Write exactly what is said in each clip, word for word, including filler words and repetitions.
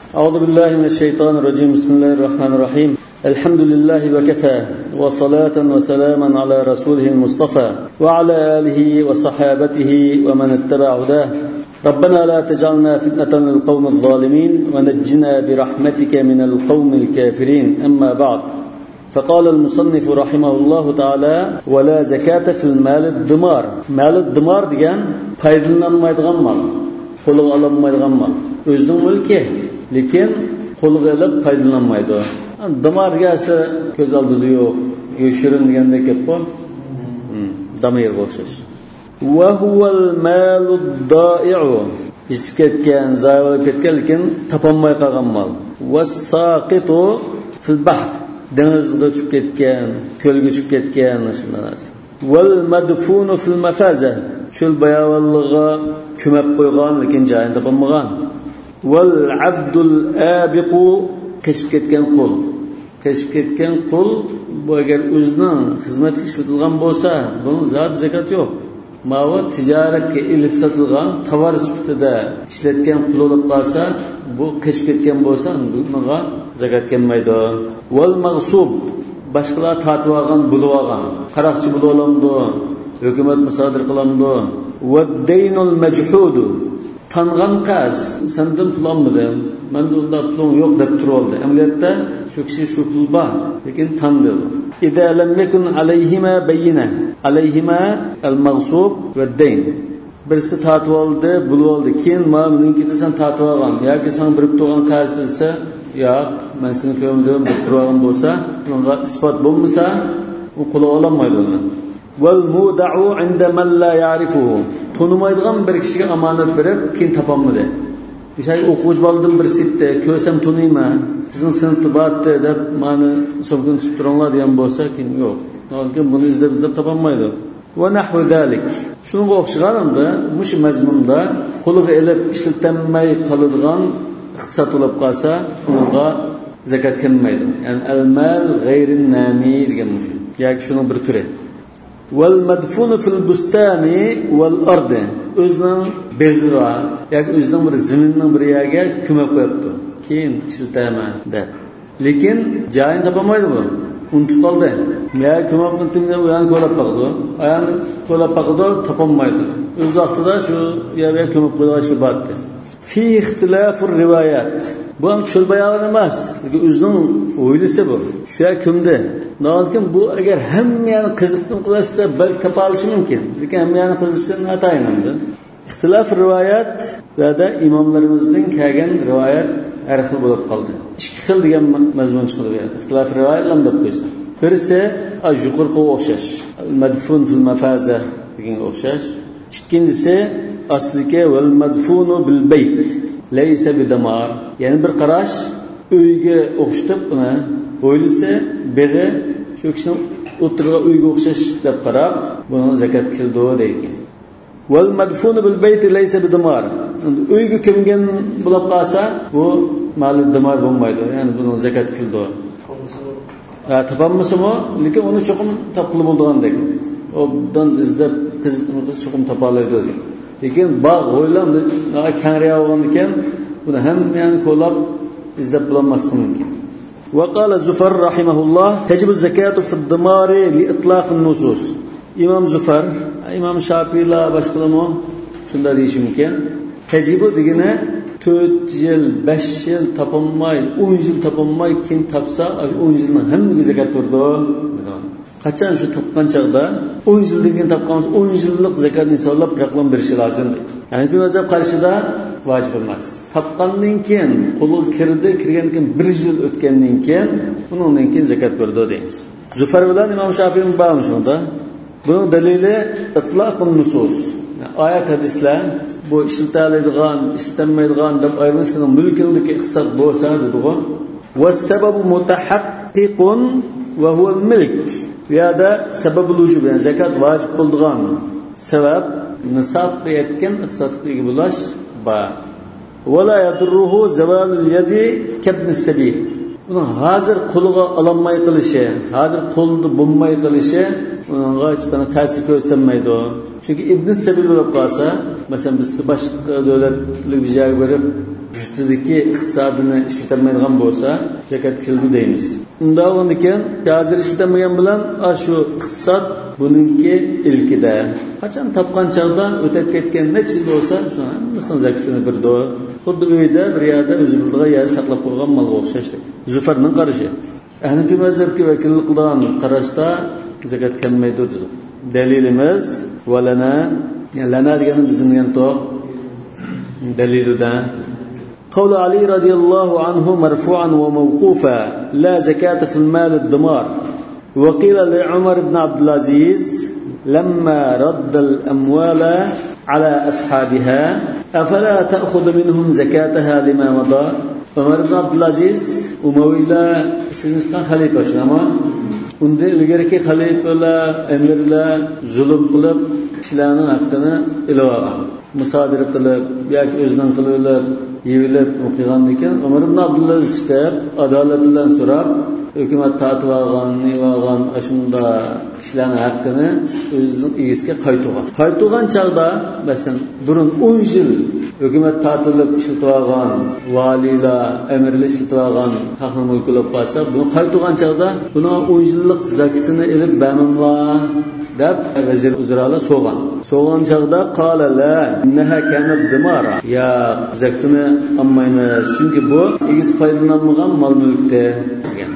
أعوذ بالله من الشيطان الرجيم. بسم الله الرحمن الرحيم. الحمد لله وكفى وصلاة وسلاما على رسوله المصطفى وعلى آله وصحابته ومن اتبع هداه. ربنا لا تجعلنا فتنة للقوم الظالمين ونجنا برحمتك من القوم الكافرين. أما بعد، فقال المصنف رحمه الله تعالى: ولا زكاة في المال الدمار. مال الدمار degan foydalanmaydigan mal, qo'lga olinmaydigan mal. O'zining mulki, lekin qo'lga olib foydalanmaydi. Damar gelse ko'z oldida yo'q, yo'shirin deganda gap bor. Damir o'xshash. Va huval malud da'i'u. Yitib ketgan, zayi bo'lib ketgan, lekin topolmay qolgan mal. Was-saqitu fil bahr. Dengizga tushib ketgan, ko'lga tushib ketgan shunday narsa. Wal madfunu fil mafaza. Cho'l bayavalliga ko'mab qo'ygan, lekin joyini topolmagan. Wal abdul abiqu, qishib ketgan qul. Qishib ketgan qul bu agar o'zining xizmati ishlatilgan bo'lsa, buning zot zakat yo'q. Ma'va tijoratga ilib sotilgan tovar sifatida ishlatgan qul bo'lib qolsa, bu qishib ketgan bo'lsa, bunga zakat kelmaydi. Wal maghsub, boshqalar tatib olgan, bulib olgan, qaroqchi bo'lib olamdi, hukumat musodir qilamdi. Wad daynul majhudu, tangan qaz, sendan pul olmadim, menda unda pulim yo'q deb turoldi. Amaliyotda shu kishi shu pul bor, lekin tandir. İza lam yakun alayhima bayyina, alayhima al-maghsub va ad-dayn. Birisi tatib oldi, bulib oldi, keyin ma buniki desan tatib olgan yoki sen birib turgan qaz desa, yo'q, men seni ko'mdim deb turgan bo'lsa, bunga isbot bo'lmasa, u qo'la olmaydi uni. Wal muda'u 'inda man la ya'rifuhu. Tonimaydigan bir kishiga omonat berib, keyin topolmadi. Bir şey o'quvchi bo'ldim bir sitda, ko'rsam tuniyman, bizning sinfda bordi deb meni so'g'in tutib turinglar degan bo'lsa, keyin yo'q. Lekin buni izlab izlab topolmaydi. Va nahvu zalik. Shunga o'xshaganimda, mush mazmunda qo'liga elib ishlatilmay qoladigan iqtisod bo'lib qolsa, unga zakat kelmaydi. Ya'ni al-mal g'ayrin nami degan mush. Yoki shuning bir turi. Wal madfunu fil bustani wal ardi. O'zining beg'ira yoki o'zining bir zaminning bir yerga ko'mib qo'yibdi. Keyin ishlataman deb. Lekin joyini topolmaydi bu. Unutib qoldi. Ya ko'mib tinga uyan ko'rib baqdi. Ayani ko'rib baqdi, topolmaydi. O'z vaqtida shu yerga ko'mib qo'yishni batdi. Fi ixtilafur rivoyat. Bu ham cho'l bayog'i emas, lekin o'zining o'ylisi bu. Shu yer kimdi? Lekin bu agar hammani qiziqdan qilsa, balki topa olishi mumkin. Lekin hammani qiziqsa natayinamdi. İxtilof rivoyat va da imomlarimizning kelgan rivoyat har xil bo'lib qoldi. Ikki xil degan mazmun chiqdi. İxtilof rivoyatlar deb qo'ysa. Birisi yuqorqi o'xshash, madfun fil mafaza degan o'xshash. Ikkinchisi asliki val madfunu bil bayt laysa bidamar. Ya'ni bir qarash uyga o'xshatib uni o'ylasa, beri shu kishining o'tirgan uyga o'xshash deb qarab, buni zakat kildi deydi. Wal madfunu bil bayt laysa bidamar. Uyga kirgan bo'lib qolsa, bu mali damar bo'lmaydi. Ya'ni buni zakat kildi. Ha, topolmasimi, lekin uni cho'qim topqili bo'lgandek. Obdan izlab qiziqni cho'qim topalaydi dedi. Lekin bog' o'ylamdi, kangriya bo'lgan ekan, buni hammani qo'llab izlab bulamasligi mumkin. Wa qala Zufar rahimahullah: "Tajibu zakatu fi ad-damar li itlaq an-nusus." İmam Zufar, İmam Şafii'la boshqalarmo shunda deyish mumkin. Tajibu degani to'rt yil, besh yil topolmay, o'n yil topolmay keyin topsa, o'n yilning hammaga zakat turdi. Qachon shu topgan chaqda o'n yildan keyin topganmiz, o'n yillik zakatni hisoblab raqam berishi lozim. Ya'ni bu mazhab qarshida vojib emas. Topgandan keyin qo'lga kirdi, kirgandan keyin bir yil o'tgandan keyin undan keyin zakat berdi deymiz. Zufar bilan Imom Shafii'ning ba'zi shunda. Buning dalili itlaqun nusus. Oyat hadislar bu ishlatiladigan, ishlatilmaydigan deb ayrimasining mulkidagi iqtisod bo'lsa dedigan. Va sababu mutahaqqiqun va huwa al-milk. Ya'da sababul vujub, yani zakat vojib bo'lgan sabab nisobga yetgan iqtisodga bo'lash ba. Va la yadurruhu zawalul yadi kabn sabil. Uni hozir qo'liga ololmay qilishi, hozir qo'lda bo'lmay qilishi unga hech qanday ta'sir ko'rsatmaydi. Çünkü İbn Sebil bo'lib qolsa, masalan biz boshqa davlatlik bir joyga berib, yurtdagi iqtisodini ishlatilmaydigan bo'lsa, zakat keldi deymiz. Unda o'ndikan, hozir ishlatilmagan bilan shu iqtisod buningki ilkida. Qachon topgan chog'da o'tib ketgan necha yil bo'lsa, shuni hammasini zakatini berdi. Xuddi uyda bir yerda o'zimizga yer saqlab qo'ygan molga o'xshashdik. Zufarning qarashi. Hanifiy mazhabga vakillik qilgan qarashda zakat kelmaydi dedi. Dalilimiz valana, yani lana degani bizning to'q dalilida قول علي رضي الله عنه مرفوعا وموقوفا لا زكاة في المال الدمار. وقيل لعمر بن عبد العزيز لما رد الأموال على أصحابها أفلا تأخذ منهم زكاتها لما مضى. عمر بن عبد العزيز أمويلا سنسكان خليفة شنما unda ilgariki xalifalar, emirlar zulm qilib kishilarning haqqini ilib olgan. Musodir qilib yoki o'zidan qilib yevilib o'qigandan keyin Umar ibn Abdulaziz chiqib adolat bilan so'rab, hukumat tatib olgan, nevagan ashunda kishilarning haqqini o'zining egasiga qaytargan. Qaytargan chaqda, masalan, burun o'n yil hukumat tatilib ishlatib olgan, valilar, emirlar ishlatib olgan haqni mulkilab qolsa, buni qaytargan chaqda buni o'n yillik zakatini ilib bermamlar deb vazir uzralar so'g'an. So'g'an chaqda qala la innaha kanat dimara. Ya zakatini olmaymiz, chunki bu egiz foydalanmagan mol-mulkda degan.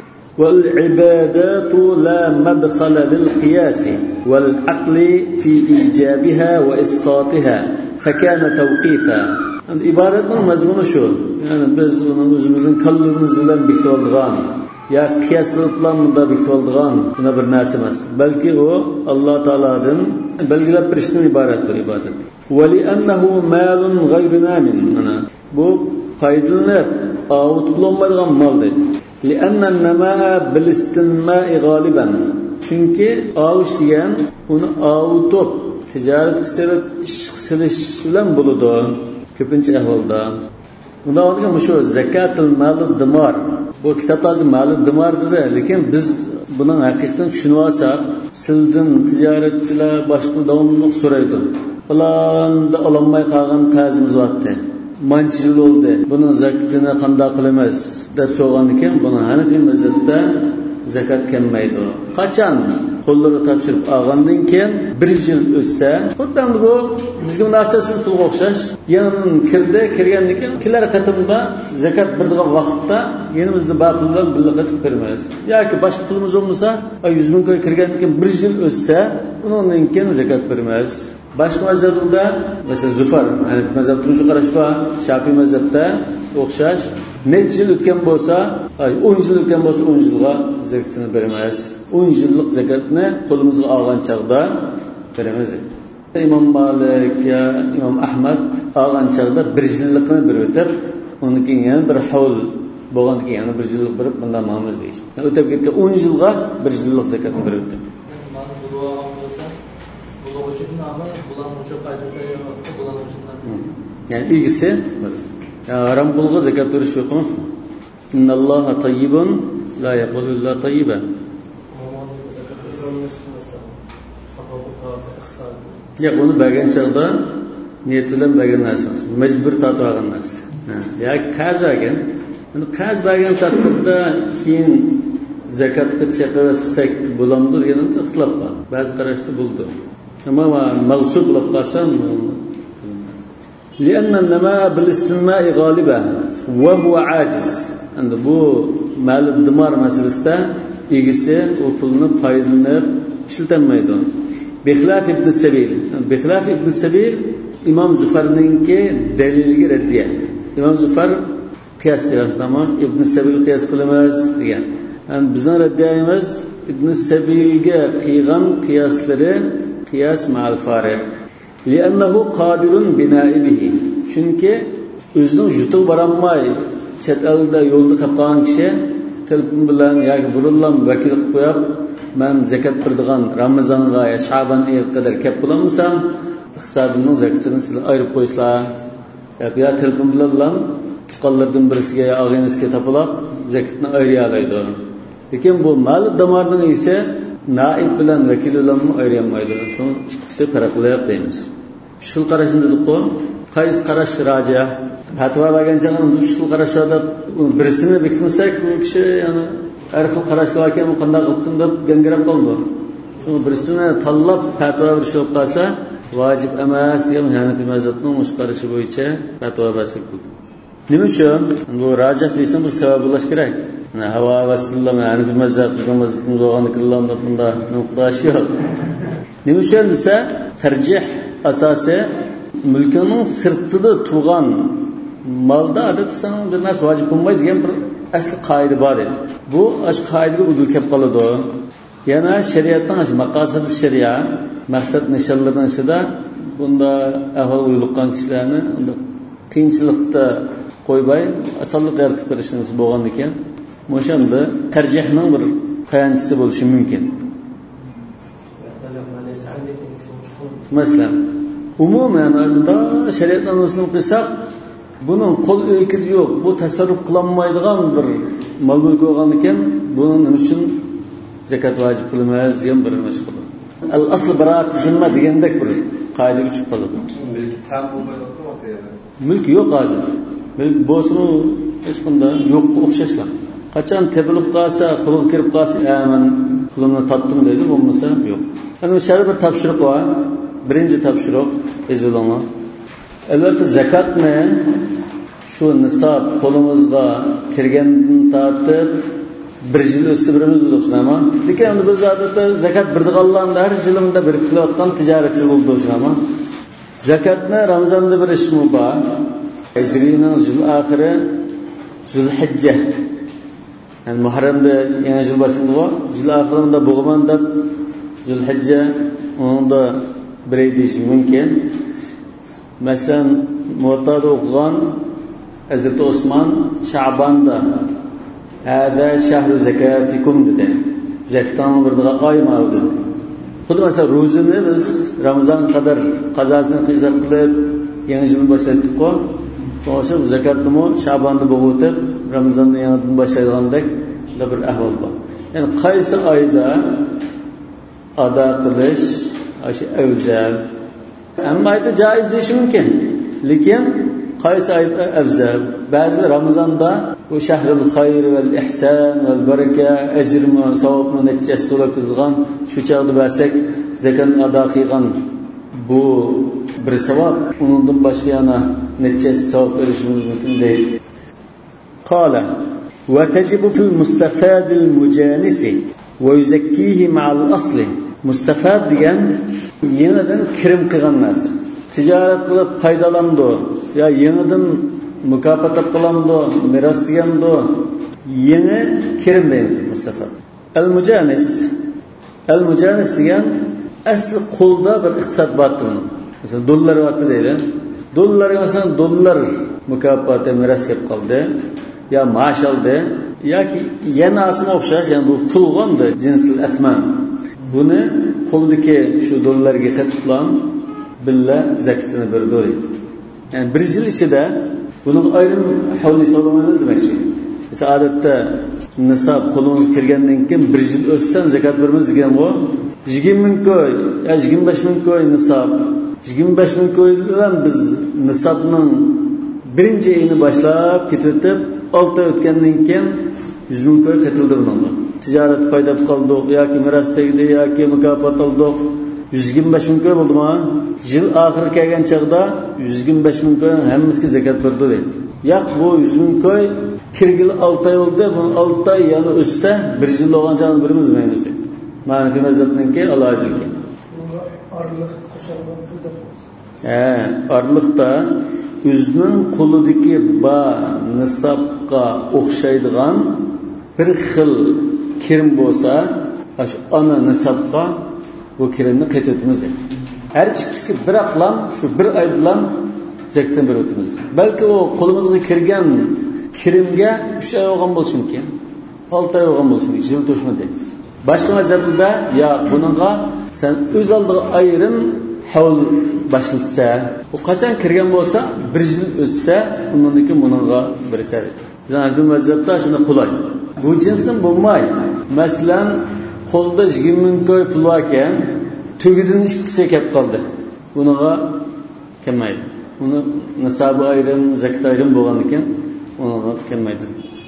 والعبادات لا مدخل للقياس والعقل في إيجابها وإسقاطها فكان توقيفا. ibodatning mazmuni shu. Ya'ni biz uni o'zimizning qalbimiz bilan bekitib olgan, ya qiyoslar bilan bunda bekitib olgan buna bir narsa emas. Balki u Alloh taoladan belgilab berishdan iborat bir ibodat. Va li annahu malun ghayru namin. Mana bu foydalanib, avutlanmaydigan mol deydi. لأن النماء بالاستنماء غالبا. Çünkü avuç diyen onu avutup ticaret kısılıp iş kısılış bilen buludu. Köpünçe ahvalda. Bunda anlayacağım şu zekatul malı dımar. Bu kitapta malı dımar dedi. Lakin biz bunun hakikaten şunu alsak, sildin ticaretçiler başka davamlılık soraydı. Ulan da alanmay kalgan kazımız vardı. Manç yıl oldu. Bunun zakatını kanda kılamaz. deb so'rgandan buni Hanifiy mazhabda zakat kelmaydi. Qachon qo'llarga topshirib olgandan keyin bir yil o'tsa, xuddi bu bizga munosabatsiz pulga o'xshash, yana kirdi, kirgandan keyin kelar qatimda zakat beradigan vaqtda yenimizda bor pul bilan birga qilib beramiz. yoki boshqa pulimiz bo'lmasa, yuz ming ko'y kirgandan keyin bir yil o'tsa, undan keyin zakat beramiz. Başka mazhabda mesela Zufar, yani mazhabda şu qarash bor, Shafiy mazhabda o'xshash necha yil o'tgan bo'lsa, o'n yil o'tgan bo'lsa o'n yilga zakatini beramiz. o'n yillik zakatni qo'limizga olgan chaqda beramiz. İmam Malik ya İmam Ahmad olgan chaqda bir yillikni berib o'tib, undan keyin yana bir havl bo'lgandan keyin yana bir yillik berib bundan mamuz deyish. Yani o'tib ketgan o'n yilga bir yillik zakatni berib o'tib. Yani ilgisi ya haram pulga zakat veriş yok mu? İnnallaha tayyibun la yaqbalu illa tayyiban. Ya bunu bergen çağda niyetilen bergen narsa. Mecbur tatı algan narsa. Ya kaz bergen. Bunu kaz bergen tatlıda keyin zakat kıtçakırsak bulamdır yanında ıtlap var. Bazı karıştı buldu. Ama mağsub olup kalsam لأن النماء بالاستنماء غالبا وهو عاجز. عند bu mal dimar meselesinde ilgisi o pulunu paylanıp işletemeydi. Bixlaf ibn Sebil. Bixlaf ibn Sebil İmam Zufar'ınki delilgi reddiye. İmam Zufar kıyas kılar ama İbn Sebil kıyas kılamaz diye. Yani bizden reddiyemiz İbn Sebil'ge kıygan kıyasları kıyas ma'al farik. لأنه قادر بنائبه. Çünkü özünün jutup baranmay chet elda yolda kapqan kishi telefon bilan yoki burunlan vakil qilib qo'yib, men zakat beradigan Ramazonga ya Shaban oyiga qadar kep bo'lamsam, hisobimning zakatini sizlar ayirib qo'ysizlar. Yoki ya telefon bilan tuqqanlardan birisiga yo og'inizga topilib zakatni ayira oladi. Lekin bu mal damarning ise naib bilan vakil bilan ayırmaydı. Şunu ikisi farqlıyaq deymiz. Şu qarashni dedik-ku, qaysi qarash raja? Fatvo berganchadan uch xil qarashlarda birisini bekitmasak, u kishi yani har xil qarashlar ekan, u qanday qildim deb gangirab qoldi. Shu birisini tanlab fatvo berish bo'lib qolsa, vojib emas, ham Hanafi mazhabning mush qarashi bo'yicha fatvo bersak bo'ladi. Nima uchun? Bu rajah deysan, bu sabab bo'lish kerak. Hava vasillama Hanafi mazhab bizning bo'lganliklarimda bunda nuqtash yo'q. Nima uchun desa, tarjih asosi mulkining sirtida turgan malda adatsan bir narsa vojib bo'lmaydi degan bir asl qoida bor edi. Bu ash qoidaga udul kelib qoladi. Yana shariatning ash maqosidi shariya, maqsad nishonlardan ichida bunda ahvol uyliqqan kishilarni unda qiyinchilikda qo'ybay osonlik yaratib berishimiz bo'lgan ekan, o'shanda tarjihning bir tayanchisi bo'lishi mumkin. Masalan, umuman unda shariatning o'zini qilsak, buning qo'l ilkidi yo'q, bu tasarruf qilinmaydigan bir mol mulk bo'lgan ekan, buning nima uchun zakat vojib qilmas degan bir mashg'ul. Al-asl barat zimma degandek bir qoidaga tushib qoladi. Mulk tam bo'lmaydi. Mulk yo'q hozir. Mulk bo'lsin, hech qanday yo'q o'xshashlar. Qachon tepilib qolsa, qo'lga kirib qolsa, "Men qo'limni tatdim" deydi, bo'lmasa yo'q. Ana o'sha bir topshiriq bor. Birinchi topshiriq ezilama. Albatta zakatni shu nisob qo'limizga kirgandan tortib bir yil o'tsa birimiz o'qishamiz. Lekin endi biz odatda zakat birdiganlarni har yilda bir qilayotgan tijoratchi bo'lib o'qishamiz. Zakatni Ramazonda berish mubah. Hijrining yil oxiri Zulhijja. Yani Muharramda yangi yil boshida bor. Yil oxirida bo'g'man deb Zulhijja unda bir ay deyish mumkin. Masalan, Muvattada o'qigan Hazrat Osman Sha'banda hada shahru zakatikum dedi. Zakatdan birdiga oy mavdi. Xuddi masalan ro'zani biz Ramazon qadar qazosini qilib qilib yangi yil boshladik-ku. O'sha zakatni Sha'banda bo'lib o'tib, Ramazonda yangidan boshlaydigandek bir ahvol bor. Ya'ni qaysi oyda ado qilish o'sha afzal. Hamma ayda joiz deyish mumkin. Lekin qaysi oyda afzal? Ba'zi Ramazonda bu shahrul xayr val ihson val baraka, ajr va savobni necha so'lab qilgan shu chaqda bersak, zakat ado qilgan bu bir savob, undan boshqa yana necha savob berishimiz mumkin deydi. Qala va tajibu fil mustafad al mujanis va yuzakkihi ma'al asli. Mustafad degan yenidan kirim qilgan narsa. Tijorat qilib foydalandi yo yenidan mukofot qilamdi, meros degandu, yeni kirim deymiz mustafad. Al mujanis. Al mujanis degan asli qo'lda bir iqtisod botdi. Masalan, dollar vaqti deydi. Dollarga masalan dollar mukofoti meros kelib qoldi, yo maosh oldi, yoki yana asma o'xshash, ya'ni bu pulg'anda jinsil asman. Buni qo'ldagi shu dollarga qatiblan billa zakatini berdi. Yani bir yil ichida buning ayrim havli so'ramaymiz demakchi. Mesela odatda nisob qo'limiz kirgandan keyin bir yil o'tsan zakat beramiz degan bu yigirma ming ko'y, yo yigirma besh ming ko'y nisob. yigirma besh ming ko'y bilan biz nisobning birinchi oyini boshlab ketib, olti oy o'tgandan keyin yuz ming ko'y qatildi bunga. Tijorat foyda qildi yoki meros tegdi yoki mukofot oldik. yuz yigirma besh ming ko'y bo'ldimi? Yil oxiri kelgan chaqda yuz yigirma besh ming ko'y hammasiga zakat berdi deydi. Yo'q, bu yuz ming ko'y kirgil olti oy bo'ldi, bu olti oy yana o'ssa bir yil bo'lgan chaqda birimiz deymiz deydi. Mana bu mazhabningki alohidaligi. Orliq qo'shilgan pulda. Ha, orliqda o'zining qo'lidagi ba nisobga o'xshaydigan bir xil kirim bo'lsa, shu ana nisobga bu kirimni qaytitimiz. Her ikkisi bir aqlam shu bir oy bilan zakatdan berib o'tamiz. Balki o qo'limizga kirgan kirimga uch oy olgan bo'lsin keyin, olti oy olgan bo'lsin, yil to'shmadi. Boshqa mazhabda yo buningga sen o'z oldiga ayrim havl boshlatsa, u qachon kirgan bo'lsa, bir yil o'tsa, undan keyin buningga birsa. Yani bu mazhabda shuni qulay. Bu jinsdan bo'lmay, masalan, qo'lda yigirma ming koy pul bor ekan, tugidan ikkisi kelib qoldi. Buniga kelmaydi. Uni nisobi ayrim, zakat ayrim bo'lgan ekan, uniga kelmaydi.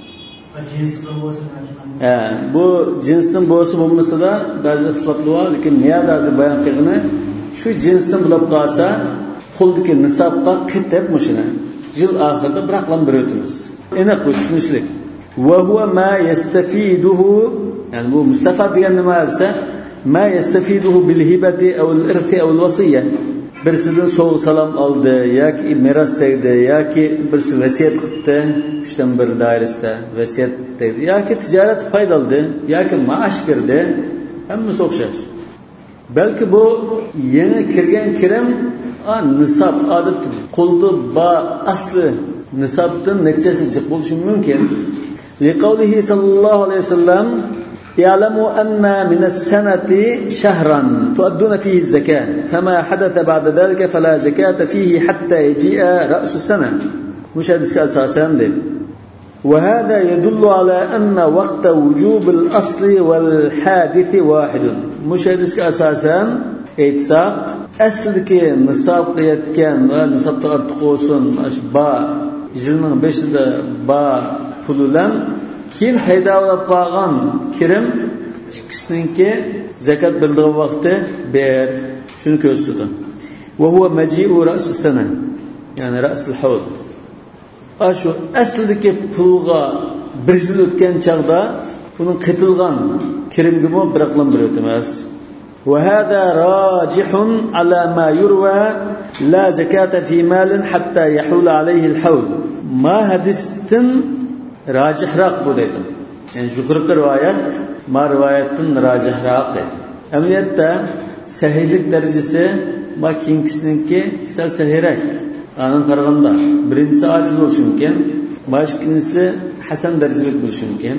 Ha, bu jinsdan bo'lsa bo'lmasa-da ba'zi ixtiloflar bor, lekin niyada bayon qilgani shu jinsdan bo'lib qolsa, qo'ldagi nisobga qitib mushina yil oxirida biraqlam bir o'timiz. Aniq bu tushunishlik. Va huwa ma yastafiduhu, ya'ni bu mustafad degan nima bo'lsa, ma yastafiduhu bil hibati aw al irthi aw al wasiyya. Birisidan so'g' salom oldi yoki meros tegdi yoki birisi vasiyat qildi, uchdan bir doirasida vasiyat tegdi yoki tijorat foyda oldi yoki maosh berdi, hammasi o'xshash. Balki bu yangi kirgan kirim nisob odat qo'lda ba asli nisobdan nechasi jiq bo'lishi mumkin. Liqavlihi sallallohu alayhi vasallam يعلموا أن من السنة شهرا تؤدون فيه الزكاة فما حدث بعد ذلك فلا زكاة فيه حتى يجيء رأس السنة. مش هذا أساسا دي. وهذا يدل على أن وقت وجوب الأصل والحادث واحد. مش هذا أساسا إتساق أصل كي نصاب قيد كان ونصاب تقوسون با جلنا بشد با فلولان keyin paydo bo'lib qolgan kirim ikkisininki zakat bildigan vaqti ber, shuni ko'rsatdi. Va huwa maji'u ra's sana, ya'ni ra's al-hawl. Ashu aslidagi pulga bir yil o'tgan chaqda uning qitilgan kirimga mo bir aqlam bir o'tmas. Va hada rajihun ala ma yurwa la zakata fi malin hatta yahul alayhi al-hawl. Ma hadistin rajihroq bu deydi. Ya'ni yuqorqi rivoyat ma rivoyatdan rajihroq deydi. Amaliyotda sahihlik darajasi ma keyingisiniki sal sahihroq. Anan qaraganda birinchisi ojiz bo'lishi mumkin, boshqasi hasan darajali bo'lishi mumkin.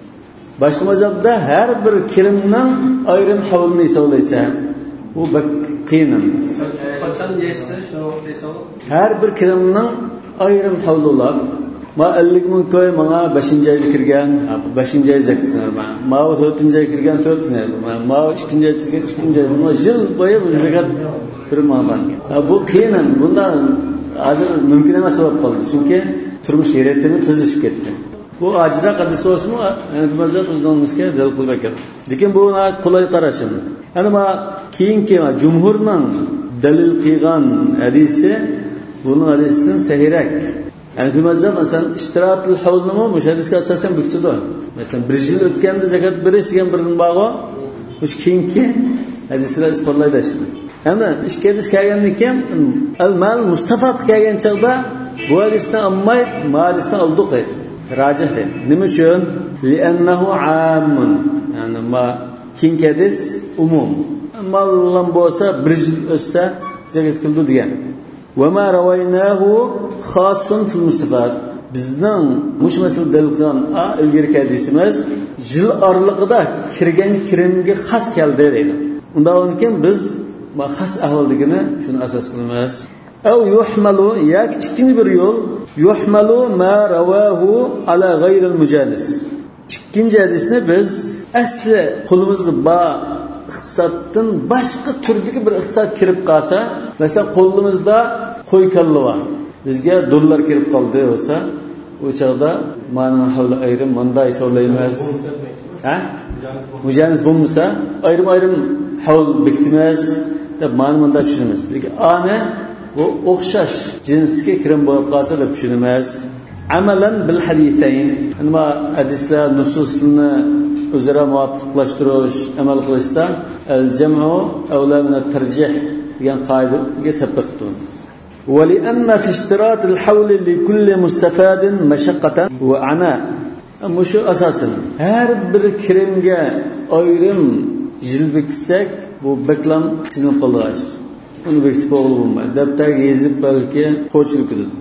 Boshqa mazhabda har bir kirimning ayrim havlini hisoblaysa, bu qiyin. Qachon yeysa, shuni hisob. Har bir kirimning ayrim havli bor. Ma ellik ming koy mana beshinchi oyda kirgan, beshinchi oy zakatini ma. Ma to'rtinchi oy kirgan to'rtinchi oy. Ma ikkinchi oy kirgan ikkinchi oy. Bu yil bo'yi bu zakat bir ma'ban. Bu qiyin. Bunda hozir mumkin emas bo'lib qoldi. Chunki turmush sharoitini tuzishib ketdi. Bu ajizlar qadisi o'smi, yani mazat o'zimizga dalil qilib kerak. Lekin bu qulay qarashim. Ana ma keyingi jumhurning dalil qilgan hadisi buning hadisidan sahihroq. Yani bu mazhab mesela iştiratul havlnimi mushadisga asosan buktidir. Mesela bir yil o'tganda zakat berish degan bir bag'o, uch keyingi hadislar isbotlaydi shuni. Endi ishga hadis kelgandan keyin al-mal mustafad kelgan chog'da bu hadisdan ammay malisdan oldiq deydi. Rajih deydi. Nima uchun? Li'annahu 'amun. Ya'ni ma keyingi hadis umum. Mallan bo'lsa bir yil o'tsa zakat qildi degan. وما رويناه خاص في المستفاد. Bizning mush masal dalil qilgan ilgirki hadisimiz yil oralig'ida kirgan kirimga xas keldi deydi. Undan keyin biz ma xas ahvolligini shuni asos qilamiz. Aw yuhmalu yak ikkinchi bir yo'l yuhmalu ma rawahu ala ghayr al-mujanis. Ikkinchi hadisni biz asli qo'limizda ba iqtisoddan boshqa turdagi bir iqtisod kirib qolsa, masalan qo'limizda qo'y kalli bor, bizga dollar kirib qoldi bo'lsa, u chog'da mana hal ayrim manda hisoblaymiz. Ha? Mujanis bo'lmasa, ayrim-ayrim hawl bekitimiz deb mana manda tushunamiz. Lekin ana bu o'xshash jinsga kirim bo'lib qolsa deb tushunamiz. Amalan bil hadithayn, nima hadislar nususni o'zaro muvofiqlashtirish amal qilishda al-jam'u awla min at-tarjih degan qoidaga sabaqtu. Wa li anna fi ishtirat al-hawl li kulli mustafadin mashaqqatan wa ana. Mushu asosan har bir kirimga ayrim yil bekitsak bu beklam xizmat qildiradi. Uni bekitib bo'lmaydi. Dabtarga yezib balki qo'chilib ketadi.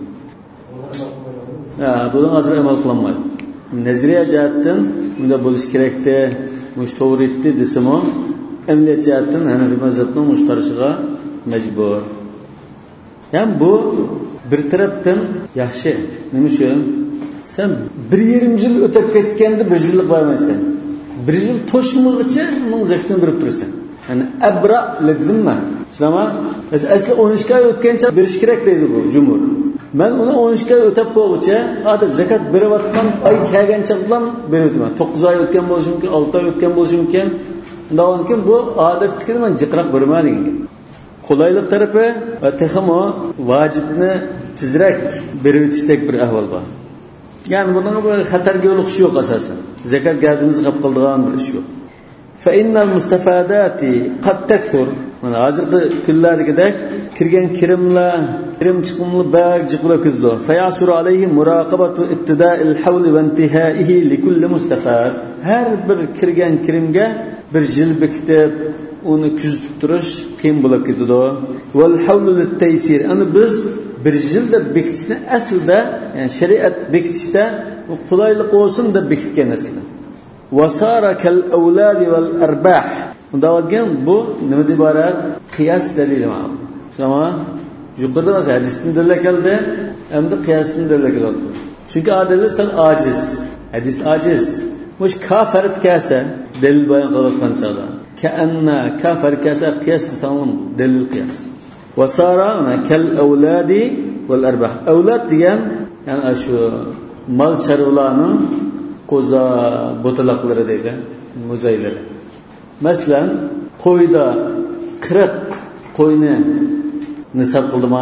Ha, bundan hozir amal qilinmaydi. Nazariya jihatdan bunda bo'lish kerakda, mush to'g'ri etdi desam, amaliyot jihatdan Hanafi mazhabning mush qarashiga majbur. Ham bu bir tarafdan yaxshi. Nima uchun? Sen bir yarim yil o'tib ketganda bir yillik bormaysan. bir yil to'shmag'icha uning zakatini berib turasan. Ya'ni abra ledimma. Shunama, asli o'n ikki oy o'tgancha berish kerak deydi bu jumhur. Men uni o'n ikki oy o'tib qo'yguncha, hadi zakat berayotgan oy kelgancha bilan beraman. to'qqiz oy o'tgan bo'lishi mumkin, olti oy o'tgan bo'lishi mumkin. Undan keyin bu odatga men jiqroq bermadim. Qulaylik tarafi va texmo vojibni tezroq berib o'tishdek bir ahvol bor. Ya'ni bundan bir xatarga yo'liqish yo'q asosan. Zakat gadimizni qilib qildigan bir ish yo'q. Fa innal mustafadati qad takthur. Mana hozirgi kunlardagidek kirgan kirimlar, kirim chiqimli bag jiqlab ketdi. Fa yasuru alayhi muraqabatu ibtida'il hawl va intihaihi li kulli mustafad. Har bir kirgan kirimga bir yil bekitib uni kuzatib turish qiyin bo'lib ketadi. Val havlu lit-taysir. Ana biz bir yilda bekitishni aslida, ya'ni shariat bekitishda bu qulaylik bo'lsin deb bekitgan aslida. Wasara kal awlad wal arbah. Unda olgan bu nima deb iborat? Qiyas dalili ma'lum. Shama yuqorida o'zi hadisning dalili keldi, endi qiyasning dalili keldi. Chunki adillar sal ojiz. Hadis ojiz. Mush kafir kasa dalil bayon qilayotgan chog'da. Ka'anna kafir kasa qiyas desanım dalil qiyas. Wasara kal awladi wal arbah. Awlad degan ya'ni shu mal chorvalarning qo'za bo'taloqlari deydi, muzaylari. Masalan, qo'yda qirq qo'yni nisab qildimi?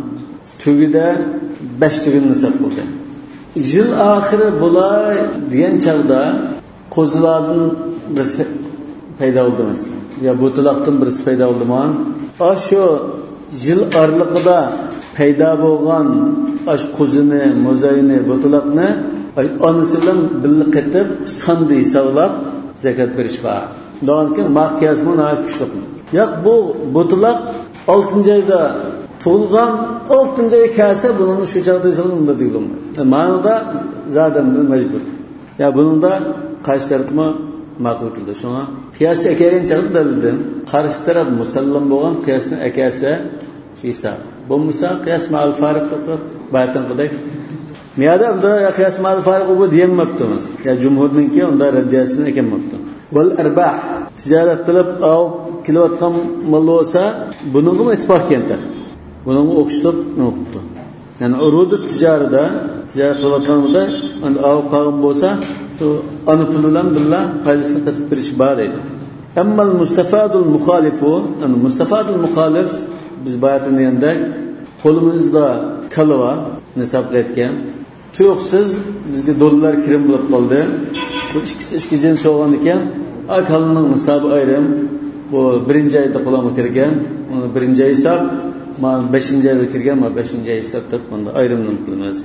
Tugida besh tugini nisab qildi. Yil oxiri bo'lay degan chog'da qo'zilardan bir paydo bo'ldimiz. Ya bo'taloqdan birisi paydo bo'ldimi? Shu yil oralig'ida paydo bo'lgan ash qo'zini, muzayni, bo'taloqni onasi bilan birga qetib sonda hisoblab zakat berish bor. Do'nkin maqiyasmi naqd kuchli. Yo'q, bu bo'taloq oltinchi oyda tug'ilgan, oltinchi oy kelsa buni shu chog'da hisoblanda deyiladi. Ma'noda zadan majbur. Ya buningda qaysi shartmi ma'qul qildi. Shunga qiyas ekan chog'da dalildan qarshi taraf musallam bo'lgan qiyasni akasa shu hisob. Bu misol qiyas ma'al farq qilib baytan qidik. Miyada unda qiyas ma'al farq bu deyilmabdimiz. Ya jumhurninki unda raddiyasini ekanmabdi. Val arbah tijorat qilib olib kelayotgan mol bo'lsa, buningga ittifoq keldi. Buningga o'xshatib o'qibdi. Ya'ni urudi tijarada, tijorat qilayotganda unda olib qolgan bo'lsa, shu ana pul bilan birga foydasini qilib berish bor edi. Ammal mustafadul mukhalifu, yani mustafadul mukhalif biz bayatını yanda qo'limizda kalva nisab qilayotgan tuyuqsiz bizga dollar kirim bo'lib qoldi. Bu ikkisi ikki jins bo'lgan ekan, akalning nisobi ayrim. Bu birinchi oyda qo'lama kirgan, uni birinchi oy hisob, mana beshinchi oyda kirgan, mana beshinchi oy hisob deb bunda ayrimni qilamiz.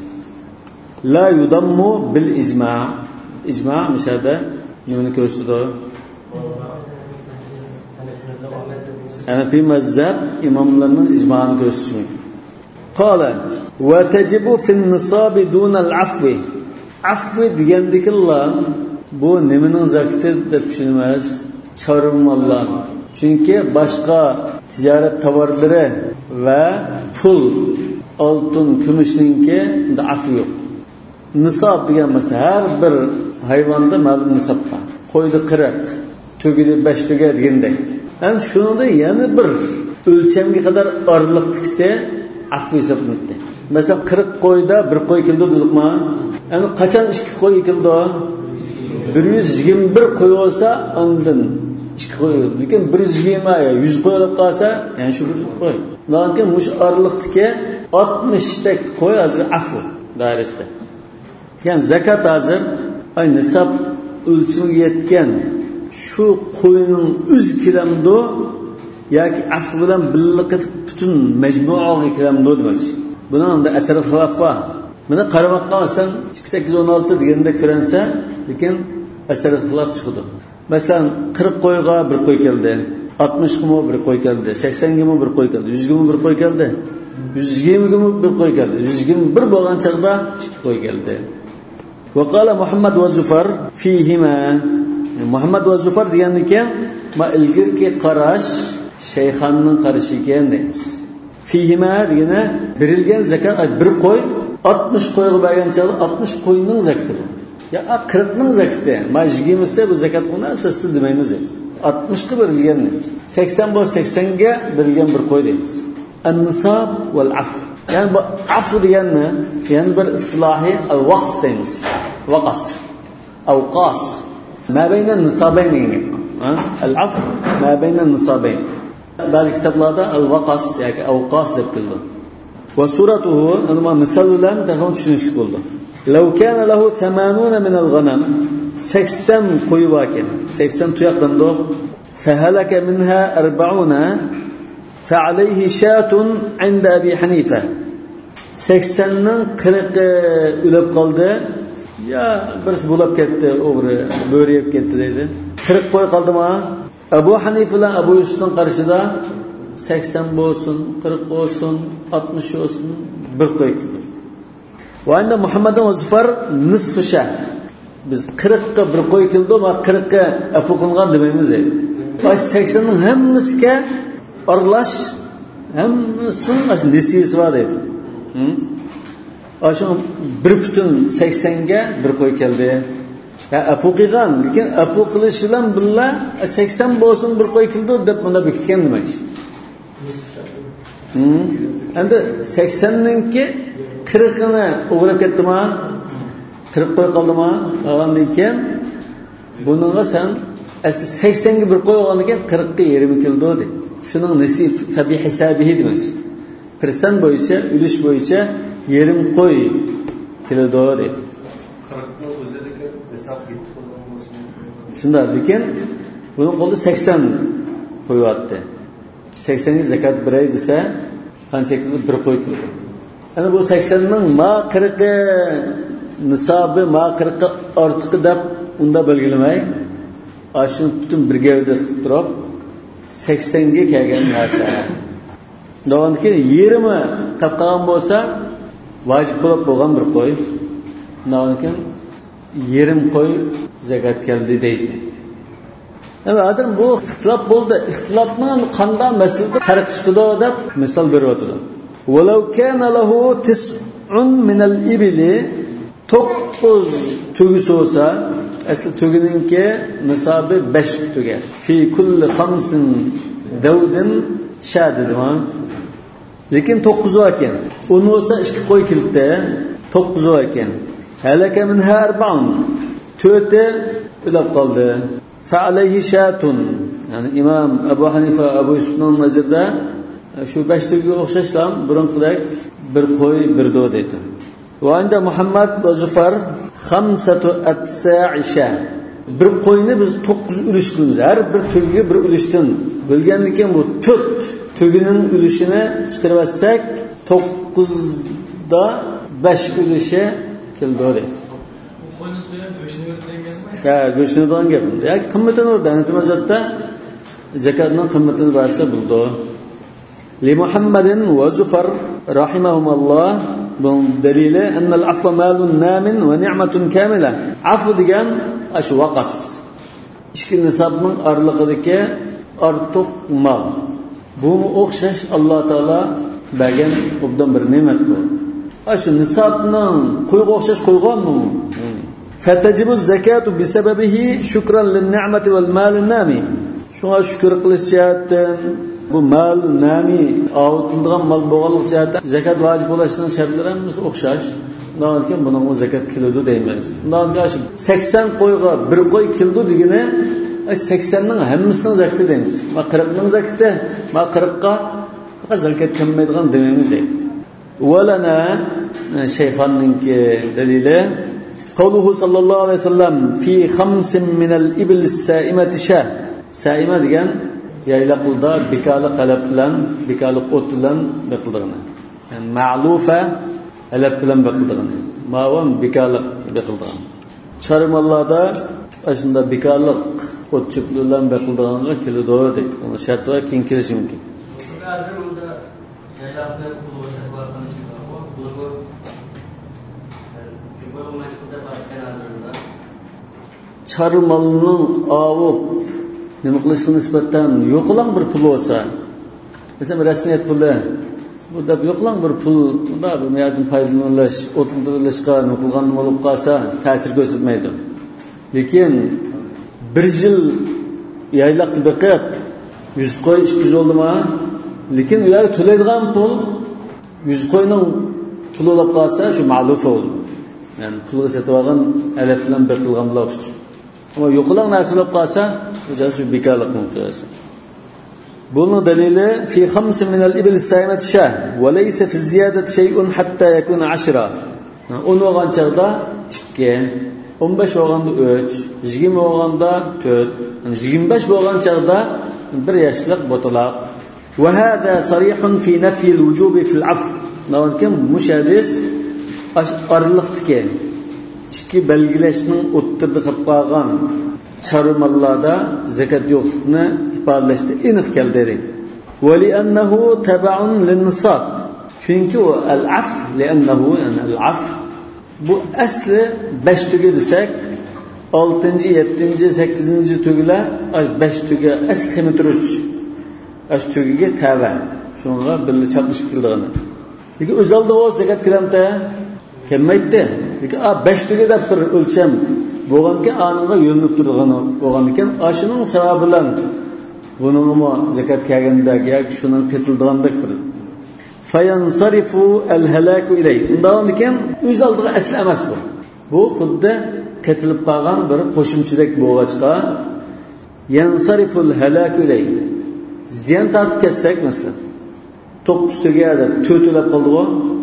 La yudammu bil ijma'. Ijma' mishada nimani ko'rsatadi? Hanafi mazhab imomlarning ijma'ini ko'rsatishmi? Qala wa tajibu fil nisab dun al afwi. Afwi degandiklar bu nimaning zakati deb tushunamiz? Chorvalar. Chunki boshqa tijorat tovarlari va pul, oltin, kumushninki unda afwi yo'q. Nisob degan bo'lsa har bir hayvonda ma'lum nisob bor. Qo'ydi qirq, tugida besh tuga degandek. Hem şunu da yana bir ölçemge kadar ağırlık tikse affi hesaplandı. Mesela kırk koyda bir koy kildi dedik mi? Yani kaçan iki koy kildi? bir yüz yirmi bir koy olsa ondan iki koy. Lekin bir yüz yirmi ya yüz koy alıp kalsa yani şu bir koy. Lakin muş ağırlık tike altmış tek koy hazır affi dairesinde. Yani zekat hazır ay nisab ölçümü yetken şu qo'yning o'z kiramdo yoki afv bilan birga butun majmuaga kiramdo demoqchi. Buningda asar xilof bor. Buni qarab qolsan ikki sakkiz o'n olti deganda ko'ransa, lekin asar xilof chiqdi. Masalan, qirq qo'yga bir qo'y keldi, oltmish ga bir qo'y keldi, sakson ga bir qo'y keldi, yuz ga bir qo'y keldi, yuz yigirma ga bir qo'y keldi, yuz yigirma bir bo'lgan chaqda ikki qo'y keldi. Va qala Muhammad va Zufar fihima Muhammad va Zufar degandan ma ilgirki qarash shayxonning qarashi ekan deymiz. Fihima degani berilgan zakat bir qo'y oltmish qo'yga bergan chog'da oltmish qo'yning zakati. Ya qirqning zakati. Ma yigirmasi bu zakat qilsa siz demaymiz. altmışga berilgan. seksen bo'l seksanga berilgan bir qo'y deymiz. An-nisab val af. Yani bu af deganni, yani bir istilohiy al-vaqs deymiz. Vaqas. Awqas. Ma bayna an-nisabayn degan. Al-af ma bayna an-nisabayn. Bazı kitaplarda al-vaqas yoki awqas deb keldi. Va suratuhu nima misol bilan taqom tushunishlik bo'ldi. Law kana lahu thamanuna min al-ghanam seksen qo'y bor ekan. seksen tuyoqdan do fahalaka minha arba'una fa'alayhi shatun 'inda Abi Hanifa. seksenning qirqi o'lib qoldi. Ya birisi bo'lib ketdi, o'g'ri, bo'ri yeb ketdi deydi. qirq qo'y qoldimi? Abu Hanifa bilan Abu Yusufning qarshida seksen bo'lsin, qirq bo'lsin, altmış bo'lsin, bir qo'y qildi. Va endi Muhammaddan Zufar nisfi sha. Biz qirqqa bir qo'y qildi, va qirqqa apu qilgan demaymiz. Va seksenning hammasiga aralash hammasining nisbisi bor deydi. Aşın bir bütün seksenge bir koy keldi. Ya apu qilgan, lekin apu qilish bilan billa seksen bo'lsin bir qo'y qildi deb bunda bekitgan demak. Hmm. Endi seksenningki qirqini o'g'irlab ketdimi? qirq qo'y qoldimi? Qolgandan keyin buningga sen asli seksenge bir qo'y olgandan keyin qirqqa yigirma keldi dedi. Shuning nasib tabi hisobihi demak. Persen bo'yicha, ulush bo'yicha yerim qo'y keladi dedi. qirqni o'zidagi hisob ketdi bo'lsa. Shunda lekin buni qo'lda seksen qo'yapti. seksenge zakat beray desa, qancha qilib bir qo'y qildi. Ana bu seksenning ma qirqi nisobi ma qirqi ortiqi deb unda belgilamay, ashuni butun bir gavda qilib turib seksenge kelgan narsa. Davomdan keyin yigirma topgan bo'lsa, vacib bo'lib bo'lgan bir qo'y. Davomdan keyin yigirma qo'y zakat keldi deydi. Endi hozir bu ixtilof bo'ldi. Ixtilofning qanday masalada farq chiqdi deb misol beryapti. Walau kana lahu tis'un min al-ibli to'qqiz tugi bo'lsa, asli tugininki nisobi besh tuga. Fi kulli khamsin davdin shadidman. Lekin to'qqiz ekan. Uni bo'lsa ikki qo'y kildi, to'qqiz ekan. Halaka minha arba'un. to'rtta o'lib qoldi. Fa'alayhi shatun. Yani İmam Abu Hanifa, Abu Yusufning nazarida shu besh tugiga o'xshashlam burunqidek bir qo'y bir do deydi. Va unda Muhammad va Zufar khamsatu atsa'isha. Bir qo'yni biz to'qqiz ulush qilamiz. Har bir tugiga bir ulushdan bo'lgandan keyin bu to'rt tugining ulushini chiqarib olsak, to'qqizda besh ulushi keldi deydi. Qo'yni so'yib go'shtini o'rganganmi? Ha, go'shtini o'rgan gap. Yoki qimmatini o'rgan. Mazatda zakatning qimmatini bersa bo'ldi. Li Muhammadin va Zufar rahimahumulloh bu dalili annal afwa malun namin va ni'matun kamila. Afw degan ash vaqas. Ikki nisabning orlig'idagi ortiq mal. Bu o'xshash Alloh taolo bergan obdan bir ne'mat bu. Ash nisabning qo'yga o'xshash qo'yganmi? Fatajibu zakatu bisababihi shukran lin-ni'mati wal malin nami. Shunga shukr qilish jihatdan bu mal nami avtindigan mal bo'lganlik jihatdan zakat vojib bo'lishining shartlari ham o'xshash. Undan keyin buning zakat keladi deymiz. Undan keyin seksen qo'yga bir qo'y keldi degani seksenning hammasining zakati deymiz. Va qirqning zakati, va qirqqa zakat kelmaydigan demaymiz deydi. Walana shayxonning dalili قوله صلى الله عليه وسلم في خمس من الإبل السائمة شاة. Saima degan yaylaqilda bekali qalab bilan, bekali o't bilan beqildirgan. Yani ma'lufa alab bilan beqildirgan. Ma'van bekali beqildirgan. Charmallarda aslında bekali otchiq bilan beqildirganga keladi deydi. Uni shart va keyin kelishi mumkin. Hozir unda yaylaqlar pul bo'lsa qilishni bor. Buni Charmalning avib nima qilishga nisbatan yo'qlan bir pul bo'lsa, mesela rasmiyat puli bu deb yo'qlang bir pul da bu yerdan foydalanish o'tildirilishga qilgan bo'lib qolsa ta'sir ko'rsatmaydi. Lekin bir yil yaylaqni biqib yuz qo'y ikki yuz oldimi? Lekin ular to'laydigan pul yuz qo'yning puli bo'lib qolsa shu ma'luf bo'ldi. Yani pulga setib olgan alat bilan bir qilgan bo'lar o'xshaydi. Ama yo'qlang narsa bo'lib qolsa, o'sha shu bekorlik bo'ladi. Bunun dalili fi khams min al-ibil as-sa'imat shah wa laysa fi ziyadati shay'un hatta yakuna ashra. on olgan chaqda ikki, o'n besh olganda uch, yigirma olganda to'rt, yigirma besh olgan chaqda bir yoshlik botaloq. Wa hada sarihun fi nafyi al-wujub fi al-'afw. Navkin mushadis arliqdiki ikki belgilashning o'ttirdi qilib qolgan charmallarda zakat yo'qligini ifodalashda aniq keldi. Va li'annahu tab'un lin-nisab. Chunki u al-'af li'annahu yani al-'af bu asli besh tuga desak oltinchi, yettinchi, sakkizinchi tugilar besh tuga asli qiymat turish. Ash tugiga tava. Shunga birga chaqishib turgan. Lekin o'zalda o zakat kiramda kelmaydi. Lekin a besh tuga deb bir o'lcham bo'lganki aniga yo'linib turgan bo'lgan ekan, ashuning sababi bilan buningmi zakat kelgandagi yoki shuning ketildigandek bir fayansarifu al-halaku ilay. Undan ekan o'z oldiga asli emas bu. Bu xuddi ketilib qolgan bir qo'shimchadak bo'lg'achqa yansarifu al-halaku ilay. Ziyon tortib ketsak masalan to'qqiz tuga deb to'rtlab qoldi-ku.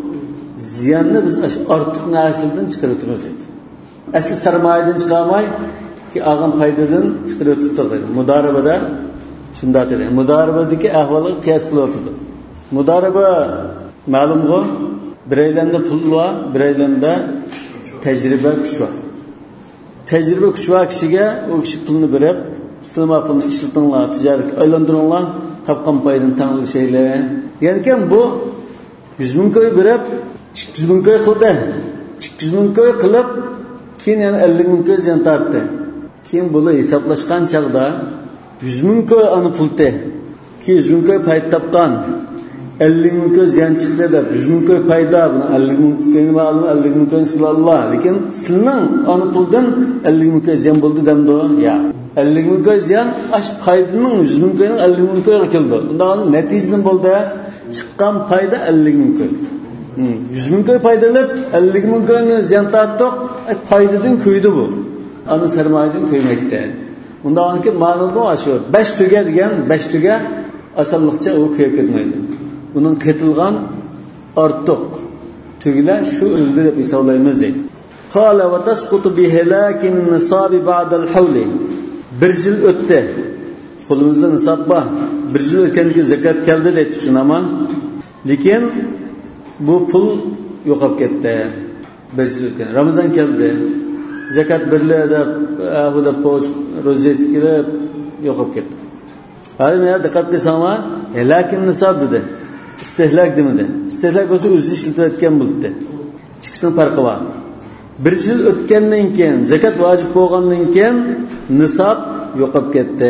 Ziyonni biz ortiq narsadan chiqarib turamiz. Asli sarmoyadan chiqarmay ki olgan foydadan chiqarib turdik. Mudaribada shunda dedi. Mudaribadagi ahvolga qiyos qilib o'tirdi. Mudariba ma'lum-ku, biraylarda pul bor, biraylarda tajriba kuch bor. Tajriba kuch bor kishiga u kishi pulni berib, sizlar pulni ishlatinglar, tijorat aylantiringlar, topgan foydani tanglashinglar. Ya'ni bu yuz ming ko'y berib, ikki yuz ming ko'y qildi. ikki yuz ming ko'y qilib, keyin yana ellik ming ko'y ziyon tortdi. Keyin buni hisoblashgan chaqda yuz ming ko'y ani puldi. ikki yuz ming ko'y foyda topgan. ellik ming ko'y ziyon chiqdi deb yuz ming ko'y foyda, buni ellik ming ko'yni ma'lum ellik ming ko'yni sillalloh. Lekin sizning ani puldan ellik ming ko'y ziyon bo'ldi demdi. Ya, ellik ming ko'y ziyon ash foydaning yuz ming ko'yning ellik ming ko'yga keldi. Undan natijadan bo'ldi chiqqan foyda ellik ming ko'y. yuz ming ko'y foydalab ellik ming ko'yni ziyon tortdik, foydadan ko'ydi bu. Ani sarmoyadan ko'ymoqda. Undan keyin ma'lum bu shu besh tuga degan besh tuga asalliqcha u ko'yib ketmaydi. Bunun ketilgan ortiq tugilar shu o'ldi deb hisoblaymiz deydi. Qala va tasqutu bi halakin nisab ba'da al-hawl. Bir yil o'tdi. Qo'limizda nisob bor. Bir yil o'tganki zakat keldi deb tushunaman. Lekin bu pul yo'qolib ketdi. Bir yil o'tgan. Ramazon keldi. Zakat birlada ahuda po'ch ro'zat kirib yo'qolib ketdi. Hali men diqqat qilsanglar, lakin nisob dedi. İstehlak demedi. İstehlak bo'lsa o'zi ishlatayotgan bo'ldi. Ikkisining farqi bor. Bir yil o'tgandan keyin zakat vojib bo'lgandan keyin nisob yo'qolib ketdi.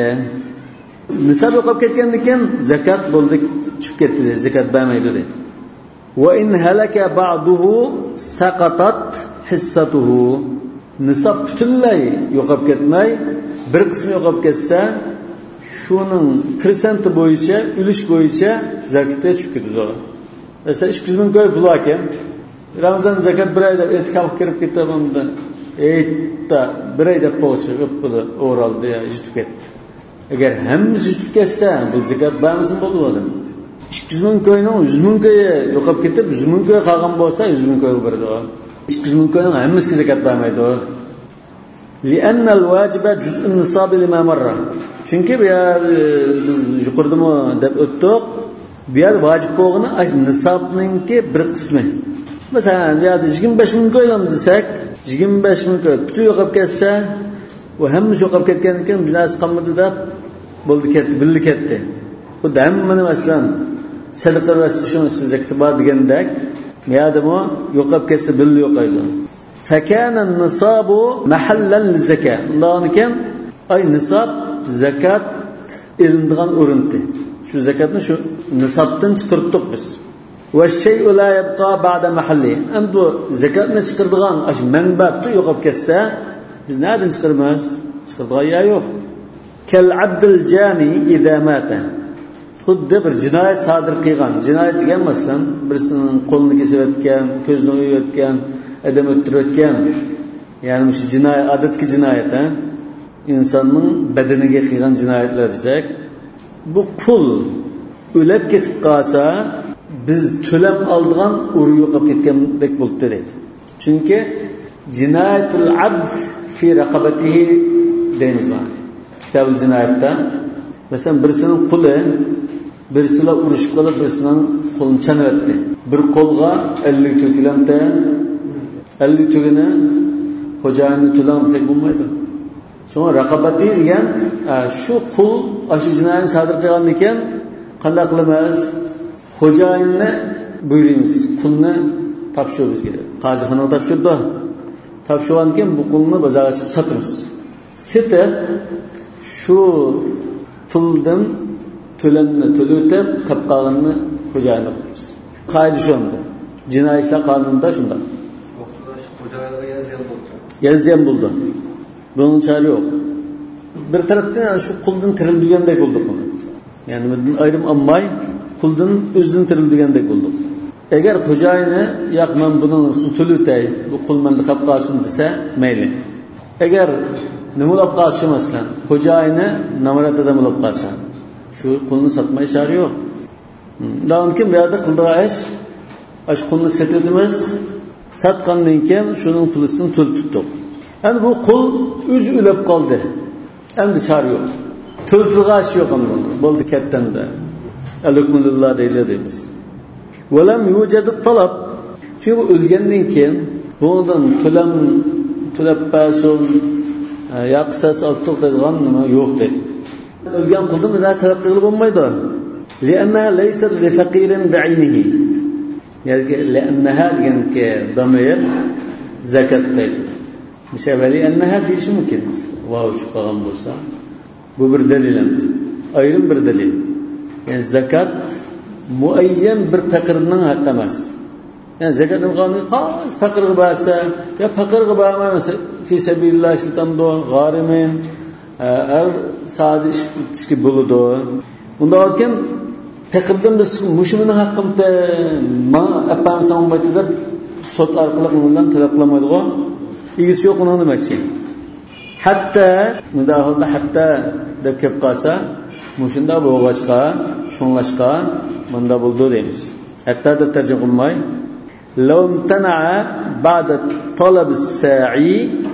Nisob yo'qolib ketgandan keyin zakat bo'ldi, tushib ketdi, zakat bermaydi dedi. Va in halaka ba'duhu saqatat hissatuhu. Nisob butunlay yo'qolib ketmay, bir qismi yo'qolib ketsa, shuning persenti bo'yicha, ulush bo'yicha zakatga tushib ketadi. Masalan, ikki yuz ming ko'y pul ekan. Ramazon zakat bir oyda e'tikof kirib ketganda, eytda bir oyda po'chib puli o'raldi, yutib ketdi. Agar hammasi yutib ketsa, bu zakat bermasin bo'ladi. ikki yuz ming ko'yning yuz ming ko'yi yo'qolib ketib, yuz ming ko'y qolgan bo'lsa, yuz ming ko'y beradi. ikki yuz ming ko'yning hammasiga zakat bermaydi. Li'anna al-wajiba juz'un nisab lima marra. Chunki bu yer biz yuqoridami deb o'tdik. Bu yer vojib bo'lgani nisobninki bir qismi. Masalan, bu yerda yigirma besh ming ko'ylam desak, yigirma besh ming ko'y butu yo'qolib ketsa, u hammasi yo'qolib ketgandan keyin biznes qilmadi deb bo'ldi ketdi, billi ketdi. Bu hammani masalan sadaqa va shuni zakati bor degandek, bu yerdami yo'qolib ketsa billi yo'qaydi. Fakana an-nisabu mahallan liz-zakat. Undan keyin ay nisob zakat ilindigan o'rinti. Shu zakatni shu nisobdan chiqardik biz. va shay'u la yabqa ba'da mahalli. Endi zakatni chiqirdigan ash manbabni yo'qolib ketsa, biz nereden chiqiramiz? Chiqirdigan yer yo'q. Kal abdul jani idza mata. Xuddi bir jinoyat sodir qilgan, jinoyat degan masalan, birisining qo'lini kesib o'tgan, ko'zini o'yib o'tgan, adam o'ldirib o'tgan. Ya'ni shu jinoyat, odatki jinoyat, ha? İnsanning badaniga qilgan jinoyatlar desak, bu qul o'lib ketib qolsa, biz to'lam oldigan uri yo'qolib ketgandek bo'lib turadi. Chunki jinoyatul abd fi raqabatihi deymiz mana. Kitabul jinoyatda masalan birisining quli birisiga urush qilib, birisining qo'lini chanib o'tdi. Bir qo'lga ellik to'kilamda ellik tugini xo'jayinni to'lam desak bo'lmaydi. Sonra raqabati degan shu qul shu jinoyatni sodir qilgan ekan, qanday qilamiz? Xo'jayinni buyuramiz, qulni topshirib kerak. Qozixonaga topshirdi. Topshirgan keyin bu qulni bozorga chiqib sotamiz. Setib shu puldan to'lamni to'lotib, topqanini xo'jayinga qo'yamiz. Qoida shunday. Jinoyat ishlar qonunida shunday. Xo'jayinga yazgan bo'ldi. Yazgan bo'ldi. Bunun çare yok. Bir taraftan yani şu kuldan tirildigandek bulduk bunu. Yani ayrım ammay kuldan özünün tirildigandek bulduk. Eğer hocayını yakman bunun için tülütey, bu kul mende kapqasın dese meyli. Eğer nemulab qası mesela, hocayını namarat da mulab qasa. Şu kulunu satmaya çare yok. Daha kim bir yerde kulda es, aş kulunu setedimiz, satqandan keyin şunun pulusunu tül tuttuk. Yani bu kul üz ülep kaldı. Endi çare yok. Tıltılgaç yok ama bunu. Boldu ketten de. Elükmülillah deyle deyimiz. Velem yücedi talap. Çünkü ölgenden keyin bundan tülem tülep basul yaksas altık dediğen yok dedi. Ölgen kuldu mu daha talep kılıb olmaydı. Liannaha leysa li fakirin bi'inihi. Yani liannaha diyen ki damir zekat kaydı. Müşeveli enneha deyişi mümkün. Vav çıkan olsa. Bu bir delil. Ayrım bir delil. Yani zekat muayyen bir fakirinin hakkı emas. Yani zekatın kanunu khas fakir gıbasa ya fakir gıbama mesela fi sebilillah işletamdo garimin er sadi işki buludu. Bunda varken fakirden biz muşuminin hakkımda ma apam sanmaydı da sot arkalık bundan talep kılamaydı o. İgisi yok onun demek. Hatta müdahilde hatta deb kelib qolsa, mushunda bo'lg'achqa, shunlashqa bunda bo'ldi deymiz. Hatta deb tarjima qilmay, law imtana'a ba'da talab as-sa'i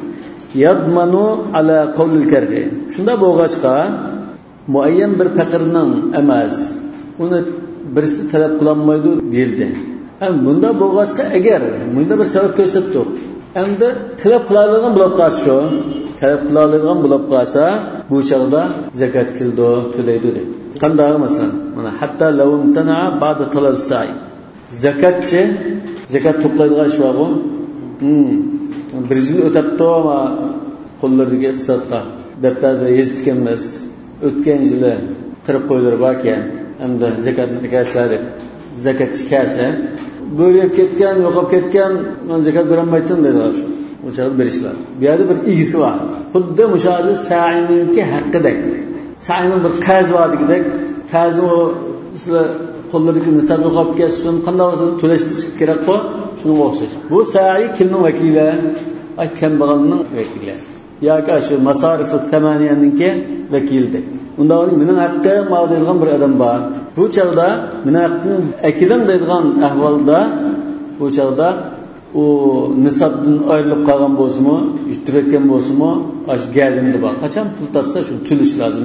yadmanu ala qawl al-karhi. Shunda bo'lg'achqa muayyan bir faqirning emas, uni birisi talab qilinmaydi deyildi. Ham bunda bo'lg'achqa agar bunda bir sabab ko'rsatdik. Endi talab qiladigan bo'lib qolsa, talab qiladigan bo'lib qolsa, bu chaqda zakat kildi, to'laydi dedi. Qanday masalan, mana hatta lavumtana ba'da talab sa'i. Zakatchi zakat to'playdigan ish bor. Hmm. Bir yil o'tibdi va qo'llariga iqtisodga daftarda yezitganmiz. O'tgan yili qirib qo'yilib bor ekan, endi zakatni akashlari zakat chiqarsa bo'lib ketgan, yo'qolib ketgan, men zakat bermaydim dedilar. O'chaqib berishlar. Bu yerda bir igisi bor. Xuddi mushoji sa'ininki haqqidek. Sa'ining bir qarz bordigidek, qarzni o sizlar qo'llarga nisob yo'qolib ketsin, qanday bo'lsa to'lash kerak-ku, shunga o'xshash. Bu sa'i kimning vakili? Ay kambag'alning vakili. Yoki shu masarifut tamaniyaninki vakildi. Unda mening haqqim mavjudgan bir odam bor. Bu chaqda mening haqqim akilim deydigan ahvolda bu chaqda o nisobdan ayrilib qolgan bo'lsa-mu, yuttirayotgan bo'lsa-mu, ash galindi bor. Qachon pul topsa shu to'lish lozim.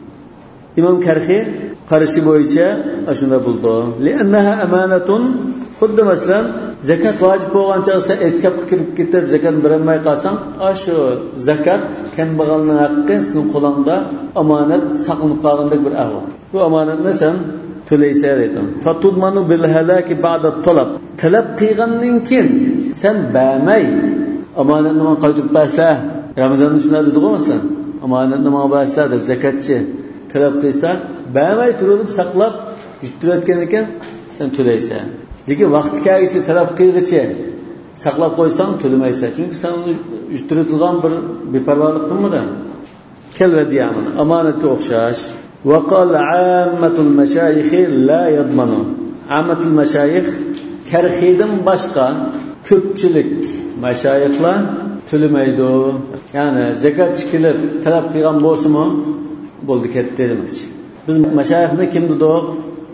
İmam Karhi qarashi bo'yicha shunda bo'ldi. Li'annaha amanatun xuddi masalan zakat vojib bo'lgancha esa etkab kirib ketib zakat bermay qolsang, shu zakat kambag'alning haqqi sening qo'lingda omonat saqlanib qolgandek bir ahvol. Bu omonatni sen to'laysa dedim. Fatudmanu bil halaki ba'da talab. Talab qilgandan keyin sen bermay omonatni men qaytib bersa, Ramazonda shunday dedi-ku masalan, omonatni men bersa deb zakatchi talab qilsa, bermay turib saqlab yuttirayotgan ekan, sen to'laysan. lekin vaqti kelgisi talab qilg'icha saqlab qo'ysang to'lamaysan, chunki sen uyushtirilgan bir beparvolik qilmadan kelvadiyaman omonatga o'xshash. Va qala ammatul mashayikh la yadmanu. Ammatul mashayikh karxidan boshqa ko'pchilik mashayixlar to'lamaydi. Ya'ni zakat chiqilib talab qilgan bo'lsa-mu bo'ldi ketdi demoqchi. Biz mashayixni kim dedik?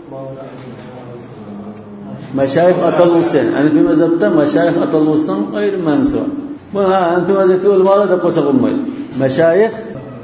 Mashayix atalmoqsin. Hanifiy mazhabda mashayix atalmoqdan ayrim ma'nosi bor. Bu Hanifiy mazhabda ulamolar deb qo'ysa bo'lmaydi. Mashayix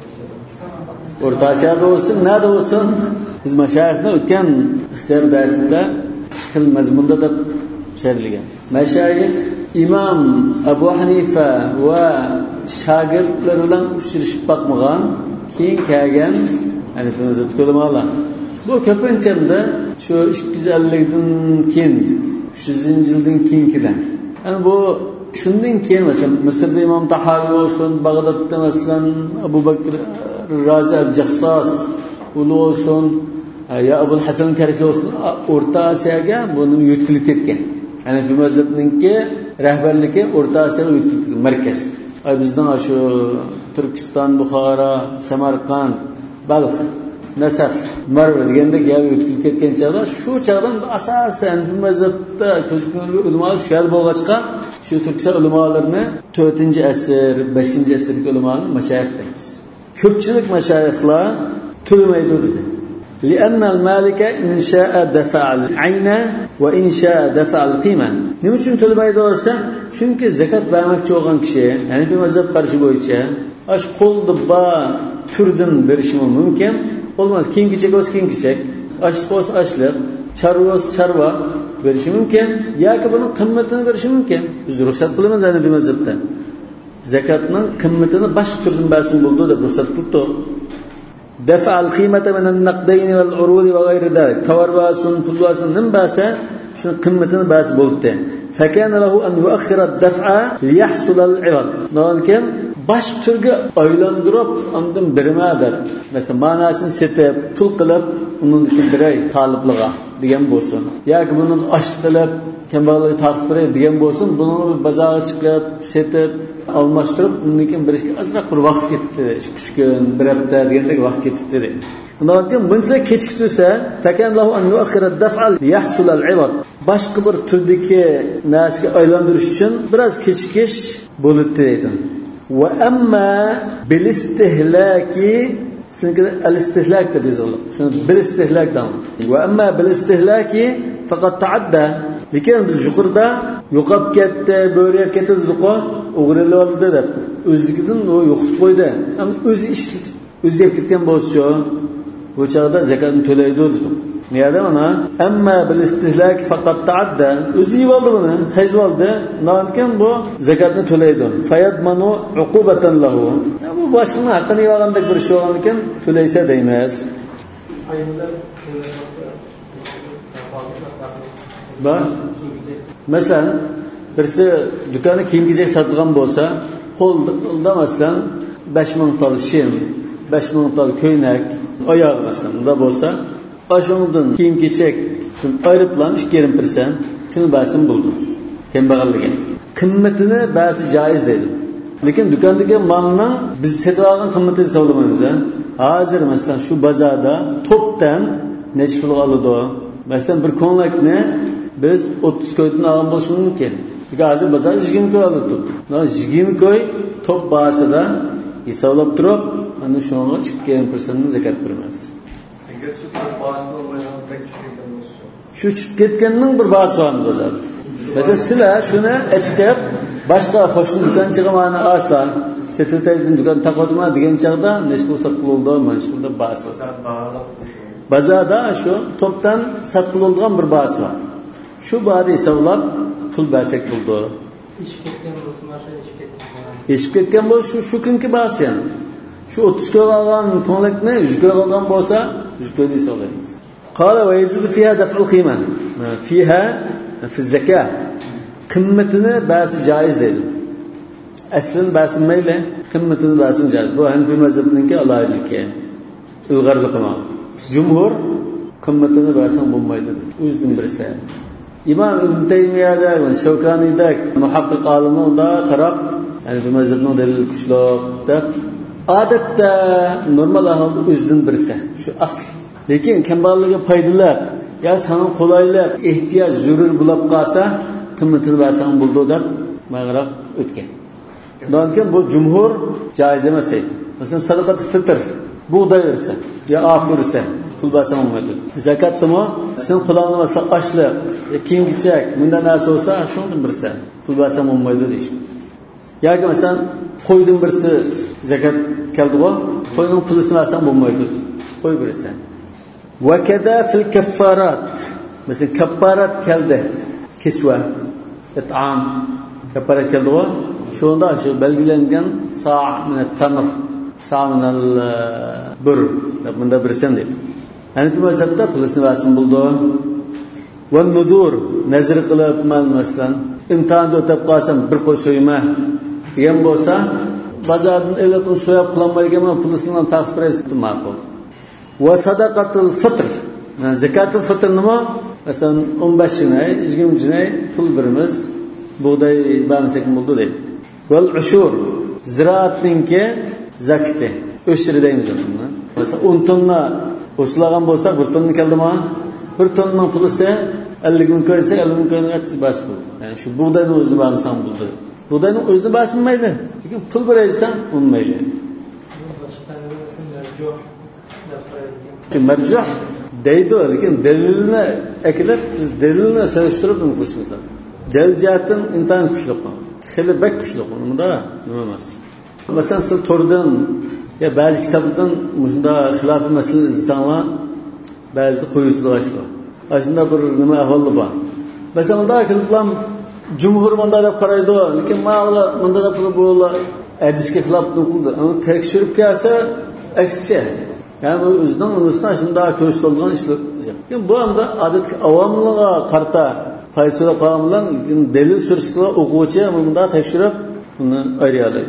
O'rta Osiyoda bo'lsin, nada bo'lsin, biz mashayixni o'tgan ixtiyor darsida xil mazmunda deb sherilgan. Mashayix İmam Abu Hanifa va shogirdlari bilan uchrashib boqmagan, keyin kelgan Hanifiy mazhabga ulamolar. Bu ko'pinchada shu ikki yuz ellik dan keyin, uch yuz yildan keyingidan. Yani bu shundan keyin mesela Misrda İmam Tahaviy olsun, Bag'dodda masalan Abu Bakr Razi al-Jassas olsun, ya Abul Hasan Karki olsun, O'rta Osiyoga buni yetkilib ketgan. Hanifiy mazhabninki rahbarligi O'rta Osiyoga yetkilib markaz. Ay bizdan shu Turkiston, Buxoro, Samarqand, Balx, Nasaf, Marv degandek yer yetkilib ketgan chog'da shu chog'dan asosan bu mazhabda ko'zgulik ulamolar shu yer bo'lg'achqa shu Turkiston ulamolarini to'rtinchi asr, beshinchi asrdagi ulamolarni mashayix deydi. Ko'pchilik mashayixlar to'lamaydi dedi. لأن المالك إن شاء دفع العين وإن شاء دفع القيمة. Nima uchun to'lamaydi bo'lsa? Chunki zakat bermoqchi bo'lgan kishi, ya'ni bir mazhab qarashi bo'yicha, ash qo'lda ba turdan berishi mumkin. Bo'lmaz, keyin kichik bo'lsa keyin kichik, ash bo'lsa ashliq, charva bo'lsa charva berishi mumkin, yoki buning qimmatini berishi mumkin. Biz ruxsat qilamiz ana bir mazhabda. Zakatning qimmatini boshqa turdan bersin bo'ldi deb ruxsat qildi. Dafa al-qimata min an-naqdayn wal-urud va g'ayri dalik. Tovar basun, pul basun nim basa, shuni qimmatini bas bo'ldi. Fakana lahu an yu'akhkhira ad-daf'a liyahsul al-'iwad. Lekin bosh turga aylantirib, undan birma deb, masalan, ma'nosini setib, pul qilib, undan biray talibliga degan bo'lsin. Yoki buni osh qilib, kambag'allarga taqib beray degan bo'lsin, buni bozorga chiqib, setib, almashtirib, undan keyin birishga azroq bir vaqt ketibdi. uch kun, bir hafta degandek vaqt ketibdi. Undan keyin buncha kechiktirsa, takan lahu an yu'akhkhira ad-daf'a liyahsul al-'iwad. Boshqa bir turdagi narsaga aylantirish uchun biroz kechikish bo'ladi deydi. Wa amma bil istihlaki sizga al-istihlak deb yoziladi. Shuni bil istihlakdan. Wa amma bil istihlaki faqat ta'adda. Lekin biz yuqorida yo'qab ketdi, bo'rib ketdi dedik-ku, o'g'rilib oldi deb. O'zligidan u yo'qib qo'ydi. Ammo o'zi ish o'zi yeb ketgan bo'lsa, bu chaqda zakatni to'laydi dedim. Niyada mana amma bil istihlak faqat ta'adda. O'zi yeb oldi buni, hajv oldi. Nonkan bu zakatni to'laydi. Fayadmanu uqubatan lahu. Bu boshqa haqqini yegandek bir ish bo'lgan ekan, to'laysa deymiz. Bak, mesela birisi dükkanı kiyim-kechak sotgan bo'lsa, qo'lda masalan besh ming tal shim, besh ming tal ko'ynak, oyoq masalan unda bo'lsa, ashundan kiyim-kechak ayiriblan ikki yarim persent shuni bersin bo'ldi. Kambag'alligiga. Qimmatini ba'zi joiz deydi. Lekin do'kondagi molni biz sotib olgan qimmatini hisoblamaymiz. Hozir masalan shu bozorda topdan necha pul oladi? Masalan bir ko'ylakni biz o'ttiz ko'ydan olgan bo'lishimiz mumkin. Hozir bozor yigirma ko'y oladi. yigirma ko'y top bahasida hisoblab turib, mana shunga ikki yarim persent zakat beramiz. Agar shu bahasida bo'lmagan ketgan bo'lsa, shu chiqib ketganning bir bahasi bor bozor. Masalan, sizlar shuni ichib boshqa qo'shni do'konchiga mana asla setiltaydan do'kon taqodima degan chaqda nechta sotqildi, mana shunda bahas bor. Bozorda shu topdan sotqiladigan bir bahas bor. Shu bari hisoblab pul bersak bo'ldi. ichib ketgan bo'lsa, mashina ichib ketgan. Ichib ketgan bo'lsa, shu shu kunki bahas yani. Shu o'ttiz ko'y olgan ko'ylakni yuz ko'y olgan bo'lsa, yuz ko'y hisoblaymiz. Qala va yajuzu fiha daf'ul qiyma. Fiha fi zakat. Qimmatini ba'zi joiz deydi. Aslin ba'zi mayli, qimmatini ba'zi joiz. Bu Hanifiy mazhabininki alohidligi. Ilg'orlik qilmoq. Jumhur qimmatini ba'zi bo'lmaydi. O'zidan birisi. İmam İbn Teymiyye'de, Şevkani'de muhakkik aliminde qarab, yani bu mezhebning dalil kuchliq deb odatda normal ahvolda o'zidan birisi shu asl. Lekin kambag'allarga foydalab, ya sana qulaylik, ehtiyoj zarur bo'lib qolsa, qimmatini bersang bo'ldi deb mag'rab o'tgan. Lekin bu jumhur joiz emas edi. Masalan, sadaqat fitr buğday versa, ya ap versa, pul bersang olmaydi. Zakatmi? Sen qulog'ini olsa oshliq, kiyim-kechak, bundan narsa olsa, shundan birsa, pul bersang olmaydi deysh. Yoki masalan, qo'ydan birsi zakat keldi-ku, qo'yning pulini bersang bo'lmaydi. Qo'y bersa. Va kada fil kaffarat. Masalan, kaffarat keldi. Kisva, it'am, kaffarat keldi-ku, shunda shu belgilangan sa' min at-tamr, sa' min al-bur, bunda birsan deydi. Yani bu mazhabda pulini versin buldu. Ve nuzur, nazir qilib man masalan, imtihonda o'tab qolsam bir qo'y so'yma degan bo'lsa, bozordan elib so'yib qilolmaydigan pulini taqsim etib ma'qul. Va sadaqatul fitr. Yani zakatul fitr nima? Masalan, o'n besh jinay, yigirma jinay pul birimiz buğday bermasak bo'ldi deydi. Val ushur, ziraatninki zakati. O'shiri deymiz buni. Masalan, o'n tonna o'shlagan bo'lsa, bir tonna keldimi? Bir tonning pulisi ellik ming ko'ysa, ellik ming ko'yni atib bas bo'ldi. Ya'ni shu buğdayni o'zini bersam bo'ldi. Buğdayni o'zini basmaydi. Lekin pul beraysan, unmaydi. Marjuh deydi, lekin dalilni akilib, biz dalilni solishtirib uni ko'rsatamiz. Dalil jihatdan intan kuchli qon. Xili bak kuchli qon. Unda nima emas. Masalan, siz to'rdan ya ba'zi kitoblardan shunda xilofiy masala izlasanlar, ba'zi qo'yuvchilar. Aslında bir nima ahvoli bor. Masalan, unda kiliblam jumhur bunda deb qaraydi, lekin ma'lum bunda deb bo'ladi. Hadisga xilof qildi. Uni tekshirib kelsa, aksicha. Yani bu o'zidan unisdan shunda ko'rsatilgan ishlar. Lekin bu hamda odatga avomlarga qarta faysala qilganlar, dalil surishga o'quvchi bunda tekshirib uni ayiradi.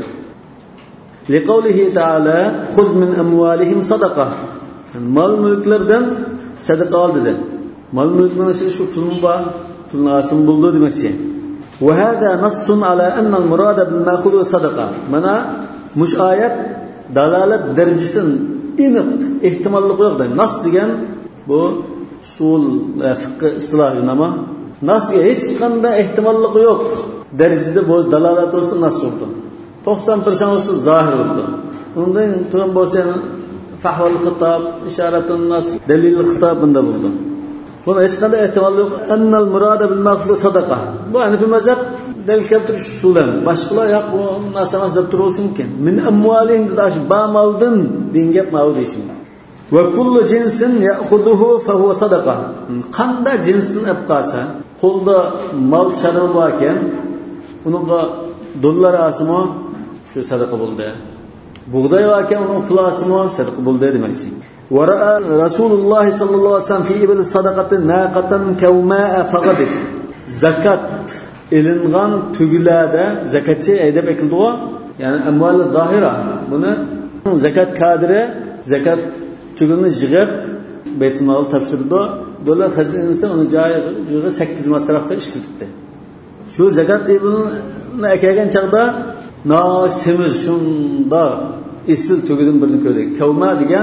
Liqawlihi ta'ala khuz min amwalihim sadaqa. Mal mulklardan sadaqa ol dedi. Mal mulkning shu pulni bor, pulni asim bo'ldi demakchi. Wa hada nassun ala anna al-murada bil ma'khud sadaqa. Mana mush oyat dalolat darajasin aniq ehtimollik yo'q deydi. Nas degan bu usul fiqh istilohi nima? Nasga hech qanday ehtimollik yo'q. Darajada bu dalolat bo'lsa nas bo'ldi. to'qson foiz olsa zohir bo'ldi. Undan to'g'ri bo'lsa fahval xitob, ishoratun nas, dalil xitob bunda bo'ldi. Buna hech qanday ehtimol yo'q. Annal murada bil ma'khud sadaqa. Bu Hanifi mazhab dalil keltirish usulan. Boshqalar yo'q, bu nasamas deb turilishi mumkin. Min amwalihim dash ba maldan degan gap ma'lum deyishim. Va kullu jinsin ya'khudhuhu fa huwa sadaqa. Qanday jinsdan olib qolsa, qo'lda mol chara bor ekan, unga dollar asmo shu sadaqa bo'ldi. Buğday var ekan, uning puli asmo sadaqa bo'ldi demakchi. Wa ra'a Rasululloh sallallohu alayhi vasallam fi ibil sadaqati naqatan kawma'a faqad. Zakat ilingan tugilada zakatchi aydab ekildi-ku. Ya'ni amval zohira. Buni zakat kadri zakat tugini yig'ib Baytulmol topshirdi. Dollar xazinasi uni joyiga sakkiz masrafda ishlatdi. Shu zakat ibn akagan chaqda nasimiz shunda esil tugidan birini ko'rdik. Kavma degan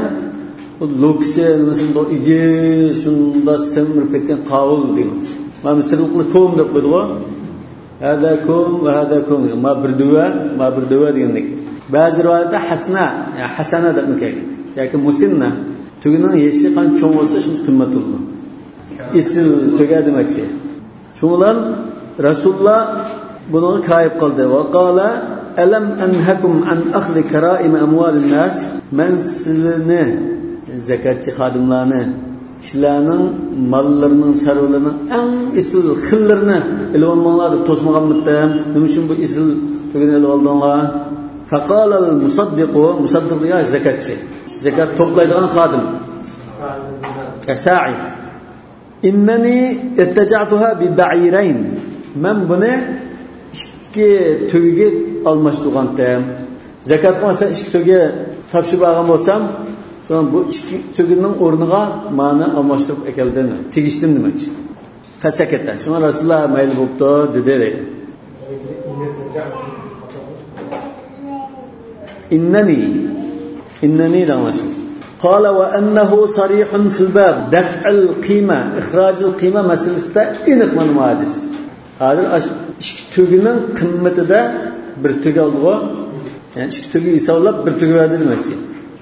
loksi masalan igi shunda semirib ketgan qovul demak. Mana misrliqni ko'm deb qo'ydi-ku. Hada ko'm va hada ko'm. Ma bir duva, ma bir duva degandek. Ba'zi rivoyatda hasna, ya hasana deb kelgan. Yoki musinna. Tugining yeshi qancha cho'ng bo'lsa, shuncha qimmat bo'ladi. Esil tuga demakchi. Shundan Rasululloh buni qayib qildi va qala alam anhakum an akhli kara'im amwalin nas man silni zakatchi xodimlarni kishilarning mollarining sarvlarining eng esil xillarni ilib olmanglar deb to'smaganmidim. Nima uchun bu esil tugini ilib oldinglar? Faqala al musaddiqu musaddiq ya zakatchi. Zakat to'playdigan xodim. Sa'i. Innani ittaja'tuha bi ba'irayn. Men buni ikki tugiga almashtirgandim. Zakat qilmasa ikki tugiga topshirib olgan bo'lsam, so'ng bu ikki tugining o'rniga ma'ni almashtirib ekeldim. Tegishdim demak. Fasakata. Shuna Rasululloh mayli bo'pti dedi. Innani innani danglash. قال وأنه صريح في الباب دفع القيمة إخراج القيمة مسألة إنك من معادس هذا تجنن قمة ده برتجا الله يعني تجي يسوي برتجا هذا المسألة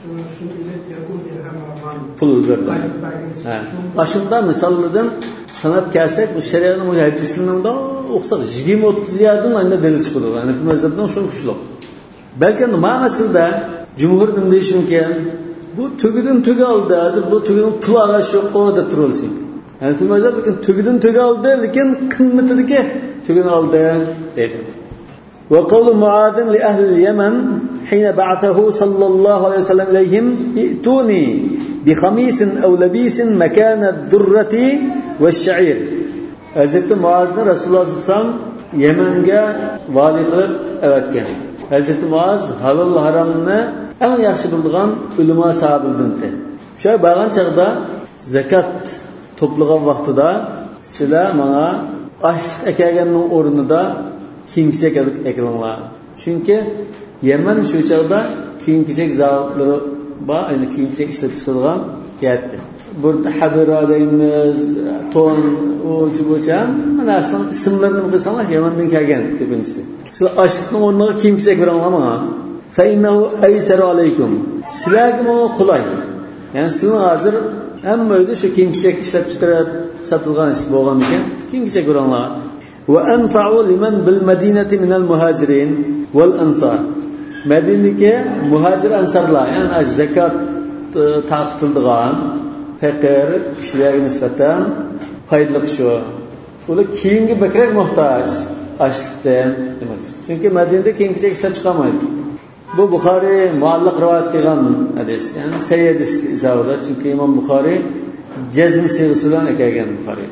pul berdi. Ha. Başında misallardan sanat kelsek bu şeriatın bu hadisinden de oxsaq yigirma o'ttiz yerdan anda delil chiqadi. Yani bu mazhabdan şun kuchli. Belki ma'nosida jumhurdan deyishimki bu tugidan tugi oldi, hozir bu tugidan pul arash yo'q deb turolsin. Yani bu mazhab lekin tugidan tugi oldi, lekin qimmatidagi tugini oldi dedi. Ve kavlu Muad'in li ahli Yemen حين بعثه صلى الله عليه وسلم إليهم ائتوني بخميس أو لبيس مكان الذرة والشعير. Hazreti Muaz'ın Resulullah sallallahu aleyhi ve sellem Yemen'e vali qilib avatgan. Hazreti Muaz halal haramni eng yaxshi bilgan ulamo sahobalardan. O'sha bo'lgan chaqda zakat to'plagan vaqtida sizlar menga ochliq ekanning o'rnida kiyim-kechak ekilinglar. Chunki Yemen shu chaqda kiyim-kechak zavqlari bor, ayni kiyim-kechak ishlab chiqarilgan yerdi. Burada habira deymiz, ton, o'ch bo'cham, mana aslında ismlarini bilsangiz Yemendan kelgan ko'pincha. Shu ochliqning o'rniga kiyim-kechak beringlar. Fa innahu aysaru alaykum. Sizlarga qulay. Ya'ni sizlar hozir hamma uyda shu kiyim-kechak ishlab chiqarib sotilgan ish bo'lgan ekan, kiyim-kechak beringlar. Wa anfa'u liman bil madinati min al muhajirin wal ansar. Madinaga muhajir ansarlar, ya'ni zakat taqtildigan faqir kishilarga nisbatan foydali shu. Ular kiyimga bakrak muhtoj, ochliqdan emas. Chunki Madinada kiyim-kechak ishlab chiqolmaydi. Bu Buxoriy muallaq rivoyat qilgan hadis, ya'ni sayyid hisobida, chunki Imom Buxoriy jazm siyg'isi bilan kelgan Buxoriy.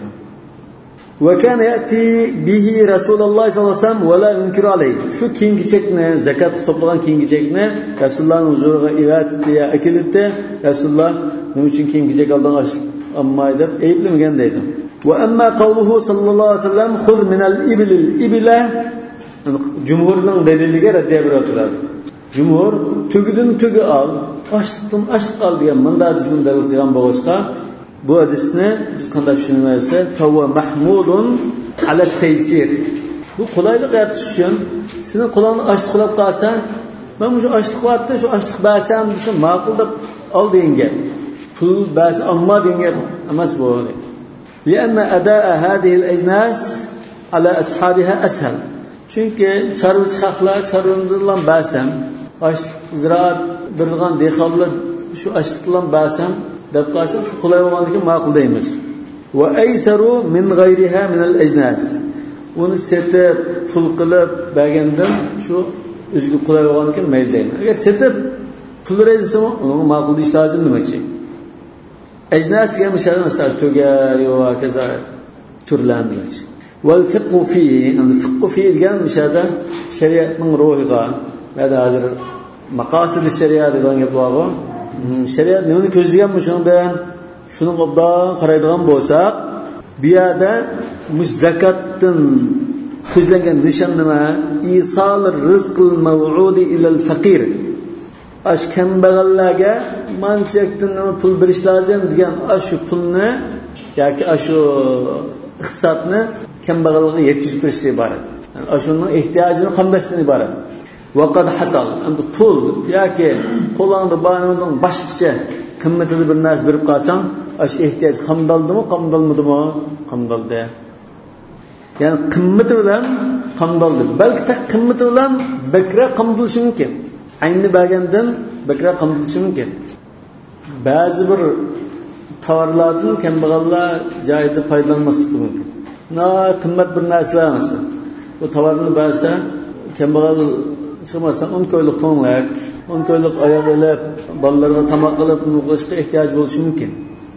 Ve kana yati bihi Rasululloh sallallohu alayhi vasallam va la yunkiru alayhi. Shu kiyim-kechakni, zakat to'plagan kiyim-kechakni Rasulullohning huzuriga ivatdi, akildi. Rasululloh nima uchun kiyim-kechak oldan olmay deb ayblamagan deydi. Va amma qawluhu sallallohu alayhi vasallam khudh min al-ibil al-ibla jumhurning daliliga raddiya beradilar. Jumhur tugidan tugi ol, ochliqdan ochliq ol degan manda hadisni dalil qilgan bo'lsa, bu hadisni biz qanday tushunmaysa, favva mahmudun ala taysir. Bu qulaylik yaratish uchun seni qulog'ini ochliq qilib qolsan, men shu ochliq vaqtda shu ochliq basam desa ma'qul deb ol degan. Pul bas amma degan emas bu. Lianna adaa hadhihi al-ajnas ala ashabiha ashal. Chunki chorvachi haqlar chorvandan basam, ochliq ziraat birgan dehqonlar shu ochliq bilan basam deb qolsam shu qulay bo'lganligi ma'qul deymiz. Va aysaru min g'ayriha min al-ajnas. Uni setib pul qilib bergandan shu o'ziga qulay bo'lganligi mayli deymiz. Agar setib pul bersa, uni ma'qul deyish lozim demakchi. Ajnasga misol to'gar yoki kaza turlandir. Wal fiqhu fihi, yani fiqhu fihi degan mishada shariatning ruhiga, hada hozir maqosid shariat degan gap bor. Shariat nimani ko'zlagan shundan shuni obdan qaraydigan bo'lsak, bu yerda zakatdan ko'zlangan nishon nima? Isol rizqul mav'udi ila al-faqir. Ash kambag'allarga manchakdan nima pul berish lozim degan shu pulni yoki shu iqtisodni kambag'allarga yetkazib berish iborat. Yani shuning ehtiyojini qamdashdan iborat. Vaqad hasal, endi pul yoki qo'lingda borning boshqacha qimmatli bir narsa berib qolsang, ash ehtiyoj qamdaldimi, qamdalmadimi? Qamdaldi. Ya'ni qimmati bilan qamdaldi. Balki ta qimmati bilan bakra qamdilishi mumkin. Ayni bergandan bakra qamdilishi mumkin. Ba'zi bir tovarlardan kambag'allar joyida foydalanmasligi mumkin. Na qimmat bir narsalar emas. Bu tovarni bersa kambag'al chiqmasdan o'n ko'ylik to'nlak, o'n ko'ylik oyoq olib, bolalarga tomoq qilib qilishga ehtiyoj bo'lishi mumkin.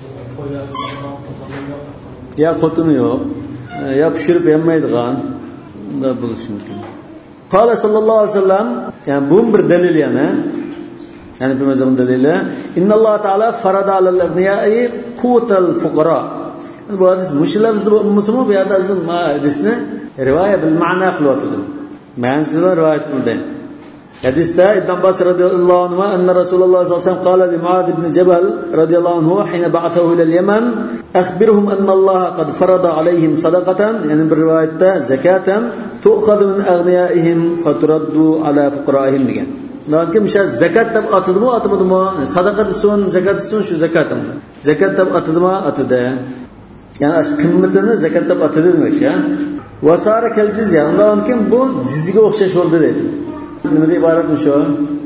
Ya xotini yo'q, ya pishirib yemaydigan, unda bo'lishi mumkin. Qala sallallohu alayhi vasallam, yani bu bir dalil yana. Yani bir mazmun dalili, innallohu taala farada alal aghniyai qutal fuqara. Bu hadis mushilabizda bo'lmasimi bu yerda azim hadisni rivoya bil ma'na qilyapti. Ma'nosini rivoyat qildi. Hadisda Ibn Abbas radhiyallohu anhu anna Rasululloh sallallohu alayhi vasallam qala li Muad ibn Jabal radhiyallohu anhu hina ba'athahu ila al-Yaman akhbirhum anna Allah qad farada alayhim sadaqatan, ya'ni bir rivoyatda zakatan tu'khadhu min aghniyaihim faturaddu ala fuqaraihim degan. Lekin o'sha zakat deb atadimi, atmadimi? Sadaqa desin, zakat desin, shu zakatim. Zakat deb atadimi, atada. Yani qimmatini zakat deb atadi demak, ha. Vasara kal jizya. Undan keyin bu jizyaga o'xshash bo'ldi deydi. Nimaga iboratmi shu?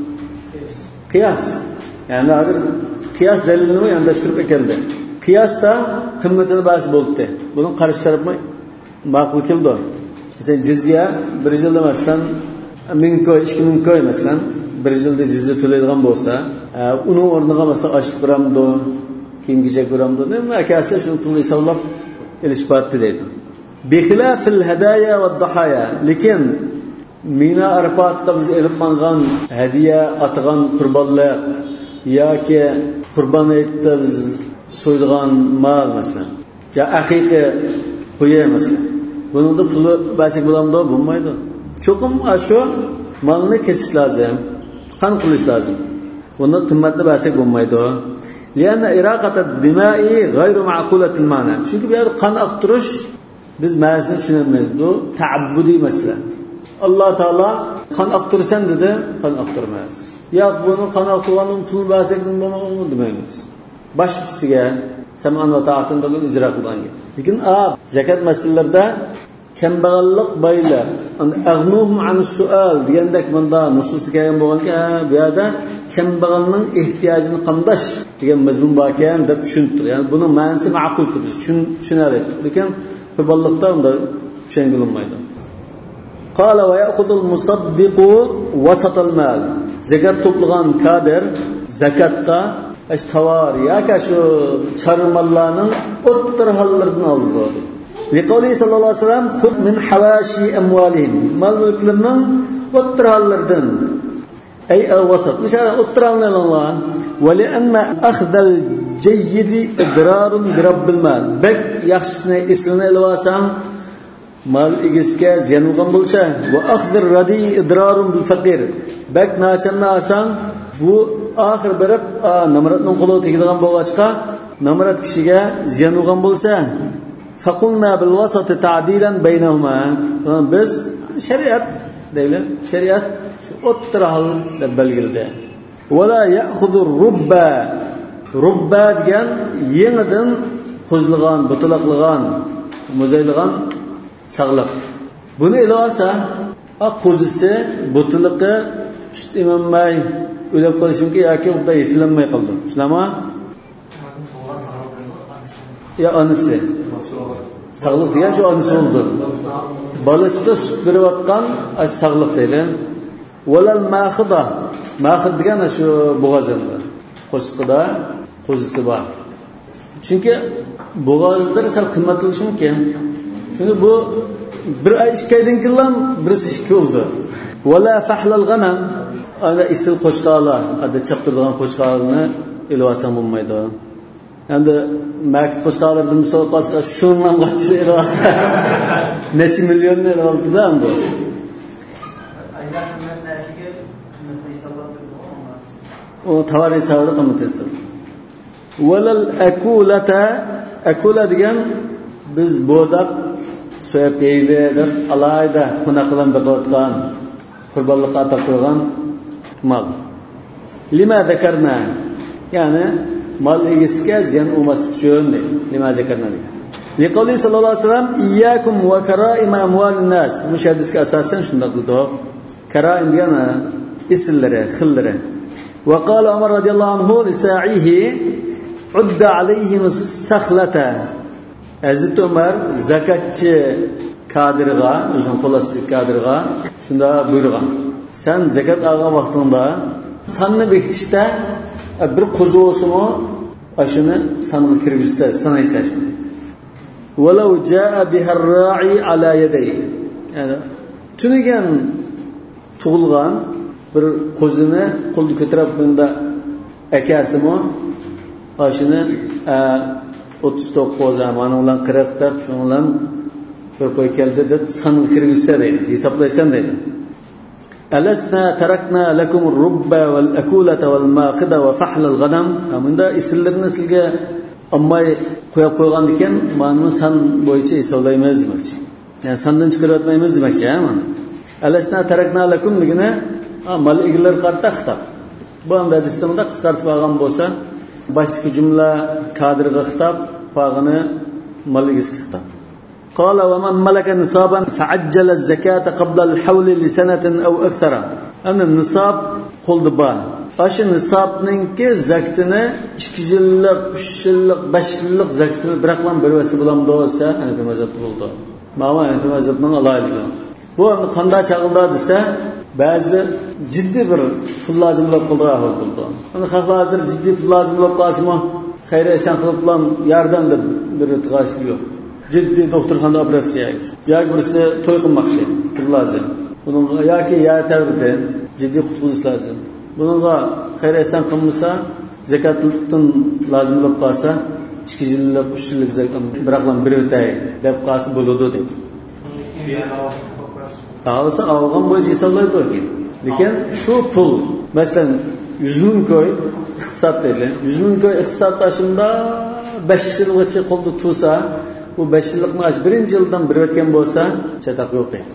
Qiyos. Yani hozir qiyos dalilini yondashtirib keldi. Qiyosda qimmatini bas bo'ldi. Buni qarish tarafmi ma'qul keldi. Masalan, jizya bir yilda masalan ming koy, ikki ming koy masalan bir yilda jizya to'laydigan bo'lsa, uni o'rniga masalan ochlik gramdo, kiyim-kechak gramdo, nima akasi shu pulni hisoblab elishbatdi deydi. Bixilafil hadaya va dahaya. Lekin mina arfatga biz elib mangan hadiya atgan qurbonlar yoki qurbon aytda biz so'ydigan mal masalan, ya aqiqa qo'ya masalan. Buningda puli basiq bo'lamdi, bo'lmaydi. Cho'qim shu malni kesish lozim, qan qilish lozim. Bunda qimmatli basiq bo'lmaydi. Lianna iraqata dimai g'ayru ma'qulatil ma'na. Chunki bu yerda qon aqtirish biz ma'nosini tushunmaymiz. Bu ta'abbudi masala. Alloh taolo qon aqtirsan dedi, qon aqtirmas. Yo'q, buni qon aqtirganing pul basiqdan bo'lmaydi demaymiz. Bosh ustiga saman va ta'atun bilan ijro qilgan. Lekin a zakat masalalarida kambag'allik baylar, ag'nuhum an sual degandek bunda nususga kelgan bo'lganki, bu yerda kambag'alning ehtiyojini qamdash degan mazmun bor ekan deb tushuntir. Ya'ni buni ma'nosi ma'qul biz tushunadi. Lekin qurbonlikda unda tushunilmaydi. Qala va ya'khudul musaddiqu wasat al-mal. Zakat to'plagan kadir zakatga ash tovar yoki shu charmallarning o'ttir hollaridan oldi. Liqoli sallallohu alayhi vasallam khud min hawashi amwalihim. Mal-mulklarning o'ttir hollaridan ay al-wasat. Misal o'ttir hollardan va li anna akhdal jayyid idrarun bi rabbil mal. Bak yaxshisini eslini ilvasan mal egizga ziyon bo'lgan bo'lsa, va akhdar radi idrarun bil faqir. Bak nachanni asan bu oxir berib namratning qo'liga tegadigan bo'lg'achqa namrat kishiga ziyon bo'lgan bo'lsa, faqulna bil wasat ta'dilan baynahuma. Biz shariat deylik, shariat o'ttirahal deb belgiladi. Wala ya'khudhu rubba. Rubba degan yengidan qo'zilgan, butulaqlagan, muzaylagan sog'liq. Buni ilolsa, a qo'zisi, butiliqi tut imonmay o'lib qolishimki yoki unda yetilanmay qoldi. Shunami? Ya anisi. Sog'liq degan shu anisi bo'ldi. Bolasida sut berayotgan sog'liq deydi. Walal ma'khida. Ma'khid degan shu bo'g'ozida. Qo'shiqda qo'zisi bor. Chunki bo'g'ozda sal qimmatlishi mumkin. Çünkü bu bir ay ikki aydan keyin birisi ikki oldu. Wala fahlal ghanam, ana isil qo'shqalar, ada chaqtirgan qo'shqalarni ilvasan bo'lmaydi. Endi maktab qo'shqalardan misol qilsa, shundan qo'shib ilvasa necha millionlar oldi-da bu. O tovar hisobida qimmat hisob. Walal akulata, akula degan biz bo'daq so'yib yeydi deb alayda qunaqalan biqotgan qurbonlikqa ato qilgan mal. Lima zakarna, ya'ni mal egisiga ziyon olmaslik uchun lima zakarna. Liqoli sallallohu alayhi vasallam iyyakum wa kara'im amwalin nas. Mushaddiska asosan shunday dedi. Kara'im degani isllari, xillari. Wa qala Umar radhiyallohu anhu li sa'ihi udda alayhim as-sakhlata. Hazrat Umar zakatchi kadirga, o'zing qo'laslik kadirga shunda buyurgan. Sen zakat olgan vaqtingda sanni bekitishda bir qo'zi bo'lsa-mu, ashuni sanga kirgizsa, sanaysa. Walau jaa biha ar-ra'i ala yaday. Ya'ni tunigan tug'ilgan bir qo'zini qo'lda ko'tarib bunda akasimi ashuni o'ttiz to'qqiz mana ular qirq deb shundan bir qo'y keldi deb sanni kirgizsa deydi, hisoblaysan deydi. Alasna tarakna lakum ar-rubba wal akulata wal maqida wa fahl al-ghanam. Bunda isimlarni sizga ammay qo'yib qo'ygan ekan, mana san bo'yicha hisoblaymiz demoqchi. Yani sandan chiqarmaymiz demoqchi, ha? Alasna tarakna lakum degani mal egilar qarta xitob. Bu ham hadisda qisqartib olgan bo'lsa, başdaki cümle kadirga xitob, pag'ini mal egisiga xitob. قال ومن ملك نصابا فعجل الزكاة قبل الحول لسنة أو أكثر. أن النصاب قلد با. أش نصابنك زكتنا شكجلق شلق بشلق زكتنا برقلان برواسي بلام دوسا أنا في مذهب بولد. ما هو أنا في مذهب من الله عليه. Bu qanday chaqilda desa, ba'zi jiddiy bir pul lozimlab qoldirar bo'ldi. Ana hozir jiddiy pul lozimlab qolsa, xayr esan qilib bilan yordam deb bir tug'ashlik yo'q. Jiddiy doktorxonada operatsiya yoki birisi to'y qilmoqchi, pul lozim. Buning yoki ya tavrida jiddiy qutqazish lozim. Buningga xayr esan qilmasa, zakatdan lozimlab qolsa, ikki yillik, uch yillik zakat biroqlan bir o'tay deb qolsa bo'ladi dedi. Ağılsa ağılgan boyunca hesaplaydı o ki. Lekin şu pul, mesela yüz bin koy iktisat dedi. yüz bin koy iktisat taşında beş yılgacha qoldi tursa, bu beş yıllık maaş birinci yıldan bir o'tgan bo'lsa, çatak yo'q deydi.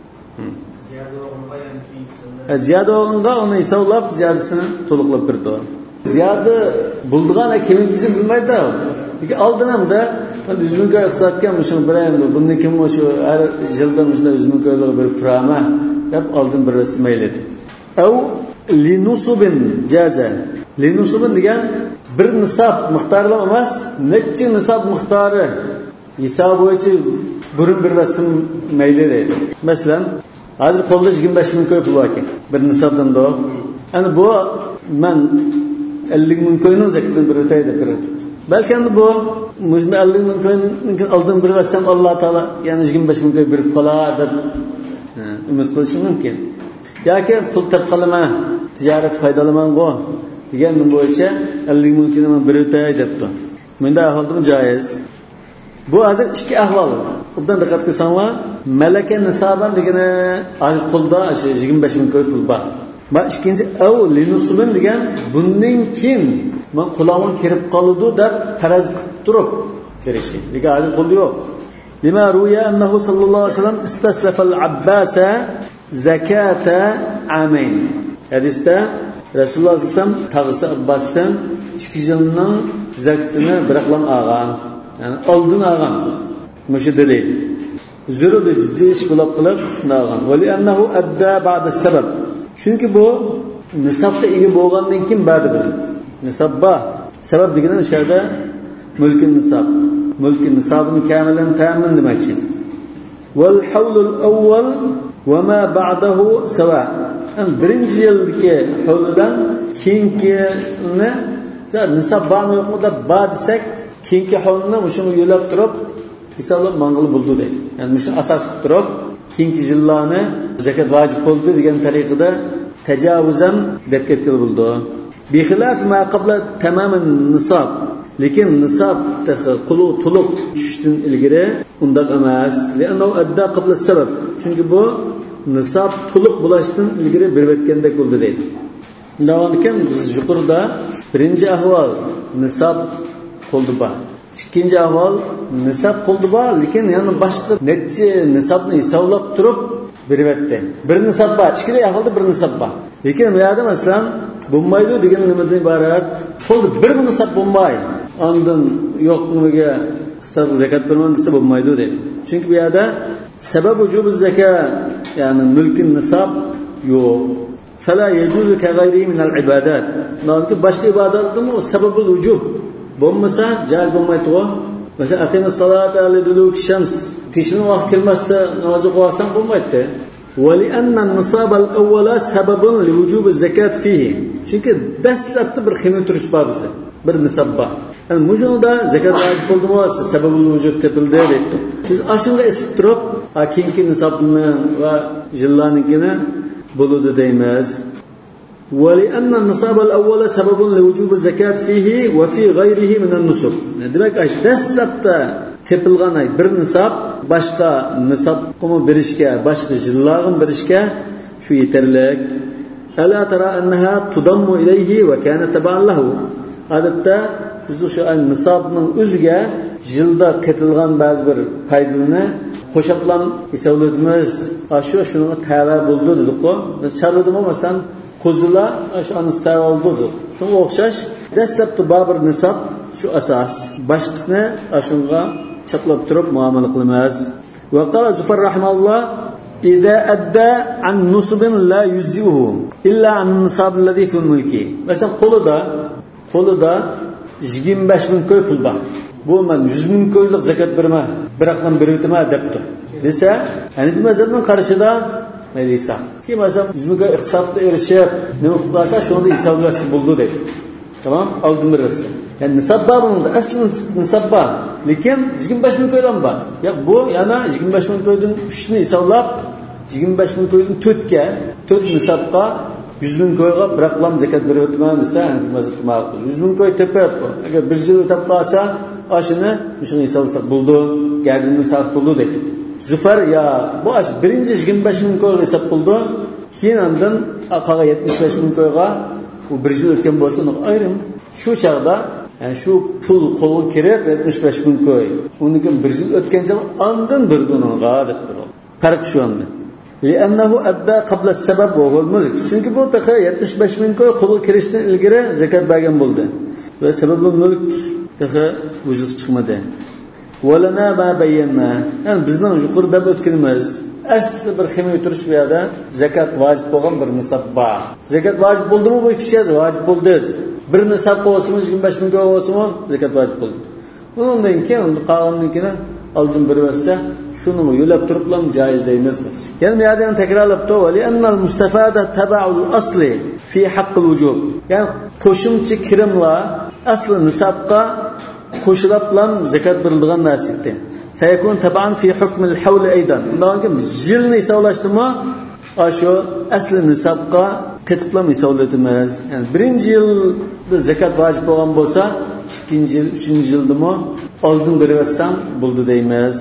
Ziyada o'g'inga uni hisoblab, ziyadasini to'liqlab berdi. Ziyada buldigan kimligini bilmaydi. Lekin oldin ham da yüz bin koy iqtisodgan shuni biraydi. Bundan kim o'sha har yildan shunda yüz bin koylar berib turama deb oldin bir rasmaydi. Aw linusubin jaza. Linusubin degan bir nisob miqdorli emas, necha nisob miqdori hisob bo'yicha burun bir rasm mayli deydi. Masalan, hozir qo'lda yigirma besh ming koy pul bor ekan. Bir nisobdan do. Ana bu men ellik ming koyning zakatini bir o'taydi deb beradi. Belki bu mujna ellik ming koyning oldin bir rasm Alloh taolo yana yigirma besh ming koy berib qolar deb umid qilish mumkin. Yoki pul topqalama, tijorat foydalanaman-go degan bo'yicha ellik ming koyni bir o'tay debdi. Bunda ahvolda joiz. Bu hozir ikki ahvol. Bundan diqqat qilsanglar, malaka nisoban degani qo'lda yigirma besh ming koy pul bor. Va ikkinchi aw linusubin degan bundan keyin men quloqim kirib qoldi deb faraz qilib turib berishi. Lekin hozir qo'lda yo'q. Lima ruya annahu sallallohu alayhi vasallam istaslafa al-Abbasa zakata amayn. Hadisda Rasululloh sallallohu alayhi vasallam tavsi Abbasdan ikki yilning zakatini biraqlam olgan. Yani oldin olgan. Mushida deydi. Zurud jiddiy ish bo'lib qilib shunday olgan. Va li annahu adda ba'da sabab. Chunki bu nisobga ega bo'lgandan keyin ba'di bir nisob bor. Sabab degani o'shada mulkin nisob. Mulkin nisobini kamilan ta'min demakchi. Wal hawlul awwal va ma ba'dahu sawa. Ham birinchi yildagi havldan keyingini nisob bormi yo'qmi deb bor desak, keyingi havlni shuni yo'lab turib hisoblab mang'il bo'ldi deydi. Ya'ni shuni asos qilib turib, keyingi yillarni zakat vojib bo'ldi degan tariqada tajovuzan deb ketgan bo'ldi. Bi xilaf ma qabla tamamin nisob. Lekin nisob qulu to'liq tushishdan ilgari unda emas. Leanno adda qabla sabab. Chunki bu nisob to'liq bo'lishdan ilgari berib o'tgandek bo'ldi deydi. Undan biz yuqorida birinchi ahvol nisob qo'lda bor. İkinci ahval nisob qo'lda bor, lekin yana boshqa necha nisobni hisoblab turib beribdi. Bir nisob bor, ikkita ahvolda bir nisob bor. Lekin bu yerda masalan bo'lmaydi degan nimadan iborat? Qo'lda bir nisob bo'lmaydi. Ondan yo'q nimaga hisob zakat berman desa bo'lmaydi deydi. Chunki bu yerda sabab vujub zakat, ya'ni mulkin nisob yo'q. Fala yajuzu ka g'ayrihi min al-ibadat. Nolki boshqa ibodatlarmi sababul vujub bo'lmasa jaz bo'lmaydi. Mesela aqimus salata liduluki shams. Kishning vaqt kelmasda namoz o'qisan bo'lmaydi. Va li anna an-nisab al-awwala sababun li wujub az-zakat fihi. Chunki dastlabda bir xima turish bor bizda. Bir nisob bor. Yani mujunda zakat vojib bo'ldimi, sababul vujub tepildi deydi. Biz ashunga esib turib, keyingi nisobni va yillarnikini bo'ludi deymiz. ولأن النصاب الأول سبب لوجوب الزكاة فيه وفي غيره من النصب. demek ay dastlabda tepilgan ay bir nisab boshqa nisabni berishga, boshqa yillarni berishga shu yetarlik. Ala tara annaha tudammu ilayhi wa kana taban lahu. Odatda biz shu nisabning o'ziga yilda ketilgan ba'zi bir foydani qo'shiblan hisoblaymiz. Shu shunga tava bo'ldi dedik-ku. Charladimi masalan qo'zilar shu anistava bo'ldi. Shunga o'xshash dastlabda babir nisab shu asos. Boshqasini shunga chaplab turib muomala qilamiz. Va qala Zufar rahimahulloh إذا أدى عن نصب لا يجزئه إلا عن النصاب الذي في الملك. مثلا قولدا قولدا yigirma besh ming ko'y pul bor. Bu men yuz ming ko'ylik zakat berma, biroqman berayotma debdi. Desa, ana bu mazhabning qarashida mayli-sa. Kim mazhab yuz ming ko'y iqtisodga erishib, nima qilsa shunda hisoblash bo'ldi deb. Tamam? Oldin berasiz. Yani nisab bor bunda, asli nisab bor. Lekin yigirma besh ming ko'ydan bor. Yo'q, bu yana yigirma besh ming ko'ydan uchni hisoblab yigirma besh ming ko'ydan to'rtga, to'rt nisabga yuz ming ko'yga bir raqam zakat berib o'tman desa, mazat ma'qul. yuz ming ko'y tepib, agar bir yil o'tib qolsa, oshini shuni hisoblasak bo'ldi, gardinni saq bo'ldi deb. Zufar ya, bu ash birinchi yigirma besh ming ko'yga hisob bo'ldi, keyin undan aqaga yetmish besh ming ko'yga u bir yil o'tgan bo'lsa, ayrim shu chaqda, yani shu pul qo'lga kirib yetmish besh ming ko'y. Uniki bir yil o'tgancha ondan birdi unga deb turadi. Farq shu anda. لأنه أدى قبل السبب وهو الملك. Çünkü bu taqa yetmish besh ming ko'y qo'lga kirishdan ilgari zakat bergan bo'ldi. Va sababul mulk taqa vujudga chiqmadi. Walana ma bayyana. Yani bizning yuqorida o'tganimiz asli bir ximiy turish bu yerda zakat vojib bo'lgan bir nisab bor. Zakat vojib bo'ldimi bu kishi vojib bo'ldi. Bir nisab bo'lsa yigirma besh ming ko'y bo'lsa zakat vojib bo'ldi. Bundan keyin qonunnikini oldin berib olsa şunu yo'lab turiblam joiz deymizmi? Yani bu yerdan takrorlabdi, "Vali annal mustafada tab'ul asli fi haqqil vujub." Yani qo'shimcha kirimlar asli nisabga qo'shilib bilan zakat beriladigan narsadir. Sayakun taban fi hukmil hawl aydan. Undan yilni hisoblashdimi, shu asli nisabga qetiblam hisoblaymiz. Yani birinchi yilda zakat vojib bo'lgan bo'lsa, ikkinchi yil, uchinchi yildami oldin berib olsam bo'ldi deymiz.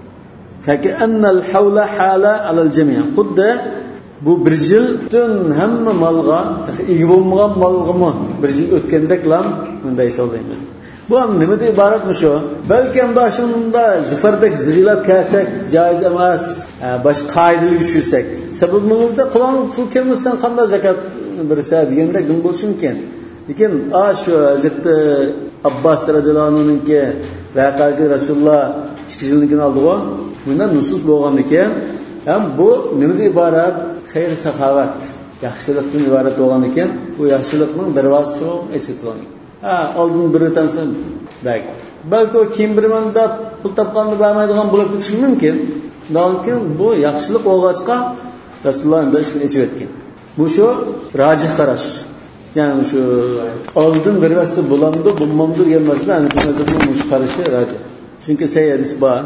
فكأن الحول حالة على الجميع. خد bu bir yildan hamma malga, ega bo'lmagan malg'imi bir yil o'tgandek lam bunday hisoblaymiz. Bu ham nimada iboratmi shu? Balki ham boshimda Zufardek zilab kelsak, joiz emas, boshqa qoidaga tushirsak. Sababi nimada Qur'on pul kelmasan qanday zakat bersa degandek nim bo'lishi mumkin. Lekin a shu Hazrat Abbos radhiyallohu anhuninki vaqaga Rasululloh ikki yillikini oldi-ku. Bundan nusus bo'lgan ekan, ham bu nimaga iborat? Xayr saxovat, yaxshilikdan iborat bo'lgan ekan, bu yaxshilikning darvozasi echitilgan. Ha, oldin bir o'tansin, bak. Balki kim birman deb pul topganda bermaydigan bo'lib ketishi mumkin. Lekin bu yaxshilik bo'lg'achqa Rasululloh unda shuni aytib o'tgan. Bu shu rojih qarash. Yani shu oldin bervasi bo'lamdi, bo'lmamdi degan masala, bu nazarda mush qarashi rojih. Chunki sayyiz bor.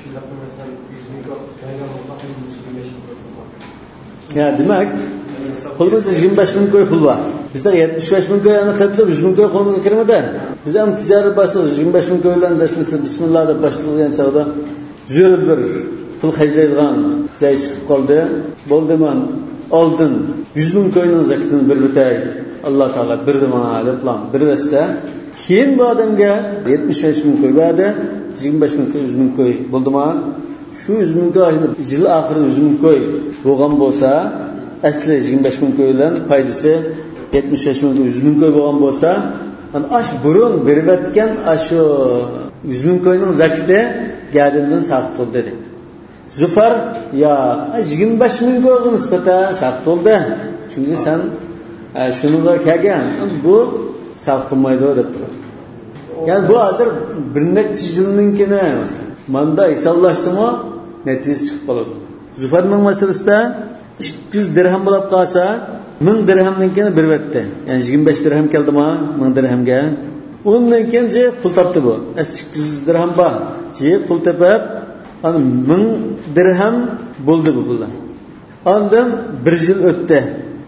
Ya demak, qo'limizda yigirma besh ming ko'y pul bor. Bizda yetmish besh ming ko'yni qilib, yuz ming ko'y qo'limizga kirmadi. Biz ham tijorat boshlaymiz, yigirma besh ming ko'ydan dasmisiz bismillah deb boshlagan chog'da zo'r bir pul xajlaydigan joy chiqib qoldi. Bo'ldiman, oldin yuz ming ko'yning zakatini berib o'tay. Alloh taolo berdi mana deb plan bersa, keyin bu odamga yetmish besh ming ko'y berdi, yigirma besh ming ko'y, yuz ming ko'y bo'ldimi? Shu yuz ming ko'y yil oxirida yuz ming ko'y bo'lgan bo'lsa, asli yigirma besh ming ko'y bilan foydasi yetmish besh ming ko'y, yuz ming ko'y bo'lgan bo'lsa, ana ash burun berib o'tgan shu yuz ming ko'yning zakati gadindan saqit bo'ldi dedi. Zufar ya yigirma besh ming ko'yga nisbatan saqit bo'ldi. Chunki sen shunga kelgan, bu saqit qilmaydi deb turadi. Yani bu hozir bir necha yilninkini manda hisoblashdimi, natija chiqib qoladi. Zufarning masalasida ikki yuz dirham bo'lib qolsa, ming dirhamninkini berib o'tdi. Yani yigirma besh dirham keldimi ming dirhamga. Undan keyin je pul topdi bu. ikki yuz dirham bor. Je pul topib, ana ming dirham bo'ldi bu pullar. Ondan bir yil o'tdi.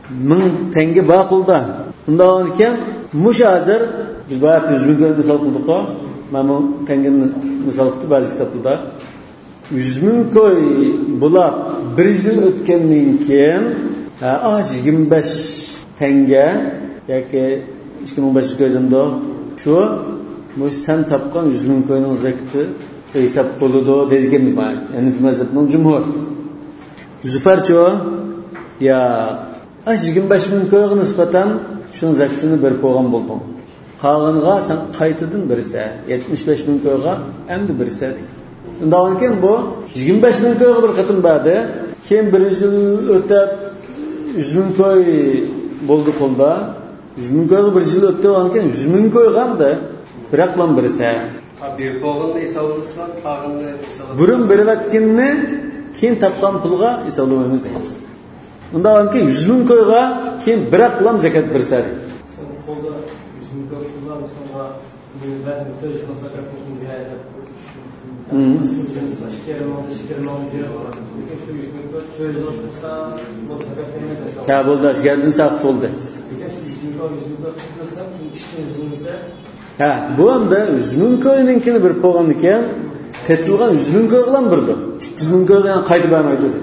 ming tenge baqulda. Undan keyin mush hozir biz bayat yuz ming ko'y misol qildik-ku. Mana tengeni misol qilib ba'zi kitoblarda yuz ming ko'y bulab bir yil o'tgandan keyin yigirma besh tenge yoki ikki ming besh yuz ko'ydan shu mush sen topgan yuz ming ko'yning zakati hisob bo'ladi degan bor. Ya'ni mazhabning jumhur. Zufarcho ya yigirma besh ming ko'yga nisbatan shun zakatini berib qo'ygan bo'ldim. Qolganiga sen qaytadan bersa, yetmish besh ming ko'yga endi bersa. Undan keyin bu yigirma besh ming ko'yga bir qatim berdi. Keyin bir yil o'tib yuz ming ko'y bo'ldi qo'lda. yuz ming ko'yga bir yil o'tdi, undan keyin yuz ming ko'yga hamda biroqlan bersa. Bir bo'g'inda hisoblasam, qolganda hisoblasam. Burun berayotganni keyin topgan pulga hisoblamaymiz deydi. Undan keyin yuz ming ko'yga keyin biroqlan zakat bersa. Qo'lda yuz ming ko'y pullar mesela bu ben to'y qilsa zakatni beradi. Hmm. Şekermon, şekermon beradi. Lekin shu yuz ming ko'y to'y qilsa bu zakat bermaydi. Ya bo'ldi, sherdin saqt bo'ldi. Lekin shu yuz ming ko'y yuz ming ko'y qilsa, ikki yuz bo'lsa ha, bu hamda yuz ming ko'yninkini bir qo'ygan ekan, ketilgan yuz ming ko'y bilan birdi. ikki yuz ming ko'yga qaytib bermaydi dedi.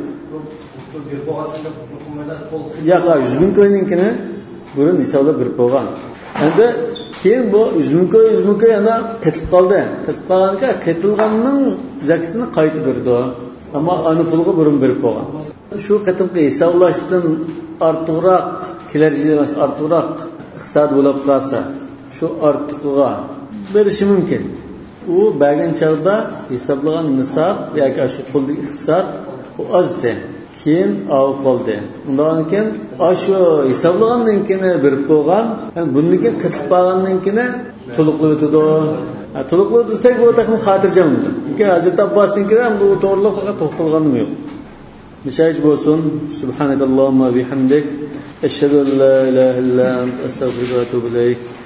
Yo'q, yuz ming ko'yninkini burun hisoblab bir qo'ygan. Endi keyin bu yuz ming ko'y, yuz ming ko'y yana ketilib qoldi. Ketilib qolganda ketilganning zakatini qaytib berdi. Ammo ani pulga burun berib qo'ygan. Shu qatimqi hisoblashdan ortiqroq kelarga emas, ortiqroq iqtisod bo'lib qolsa şu artıqlığa verishi mümkün. U bergen çağda hesaplangan nisab yoki shu pulni iqtisod u ozdi. Keyin av qoldi. Undan keyin shu hesaplangandan keyin berib qo'ygan, buniki qitib qolgandan keyin to'liqlab o'tadi. Ha, to'liqlab desak bu taqim xotirjam bo'ldi. Chunki Hazrat Abbosning ham bu to'g'riliq faqat to'xtalganim yo'q. Mishayish bo'lsin. Subhanakallahumma bihamdik. Ashhadu an la ilaha illa anta astaghfiruka va atubu ilayk.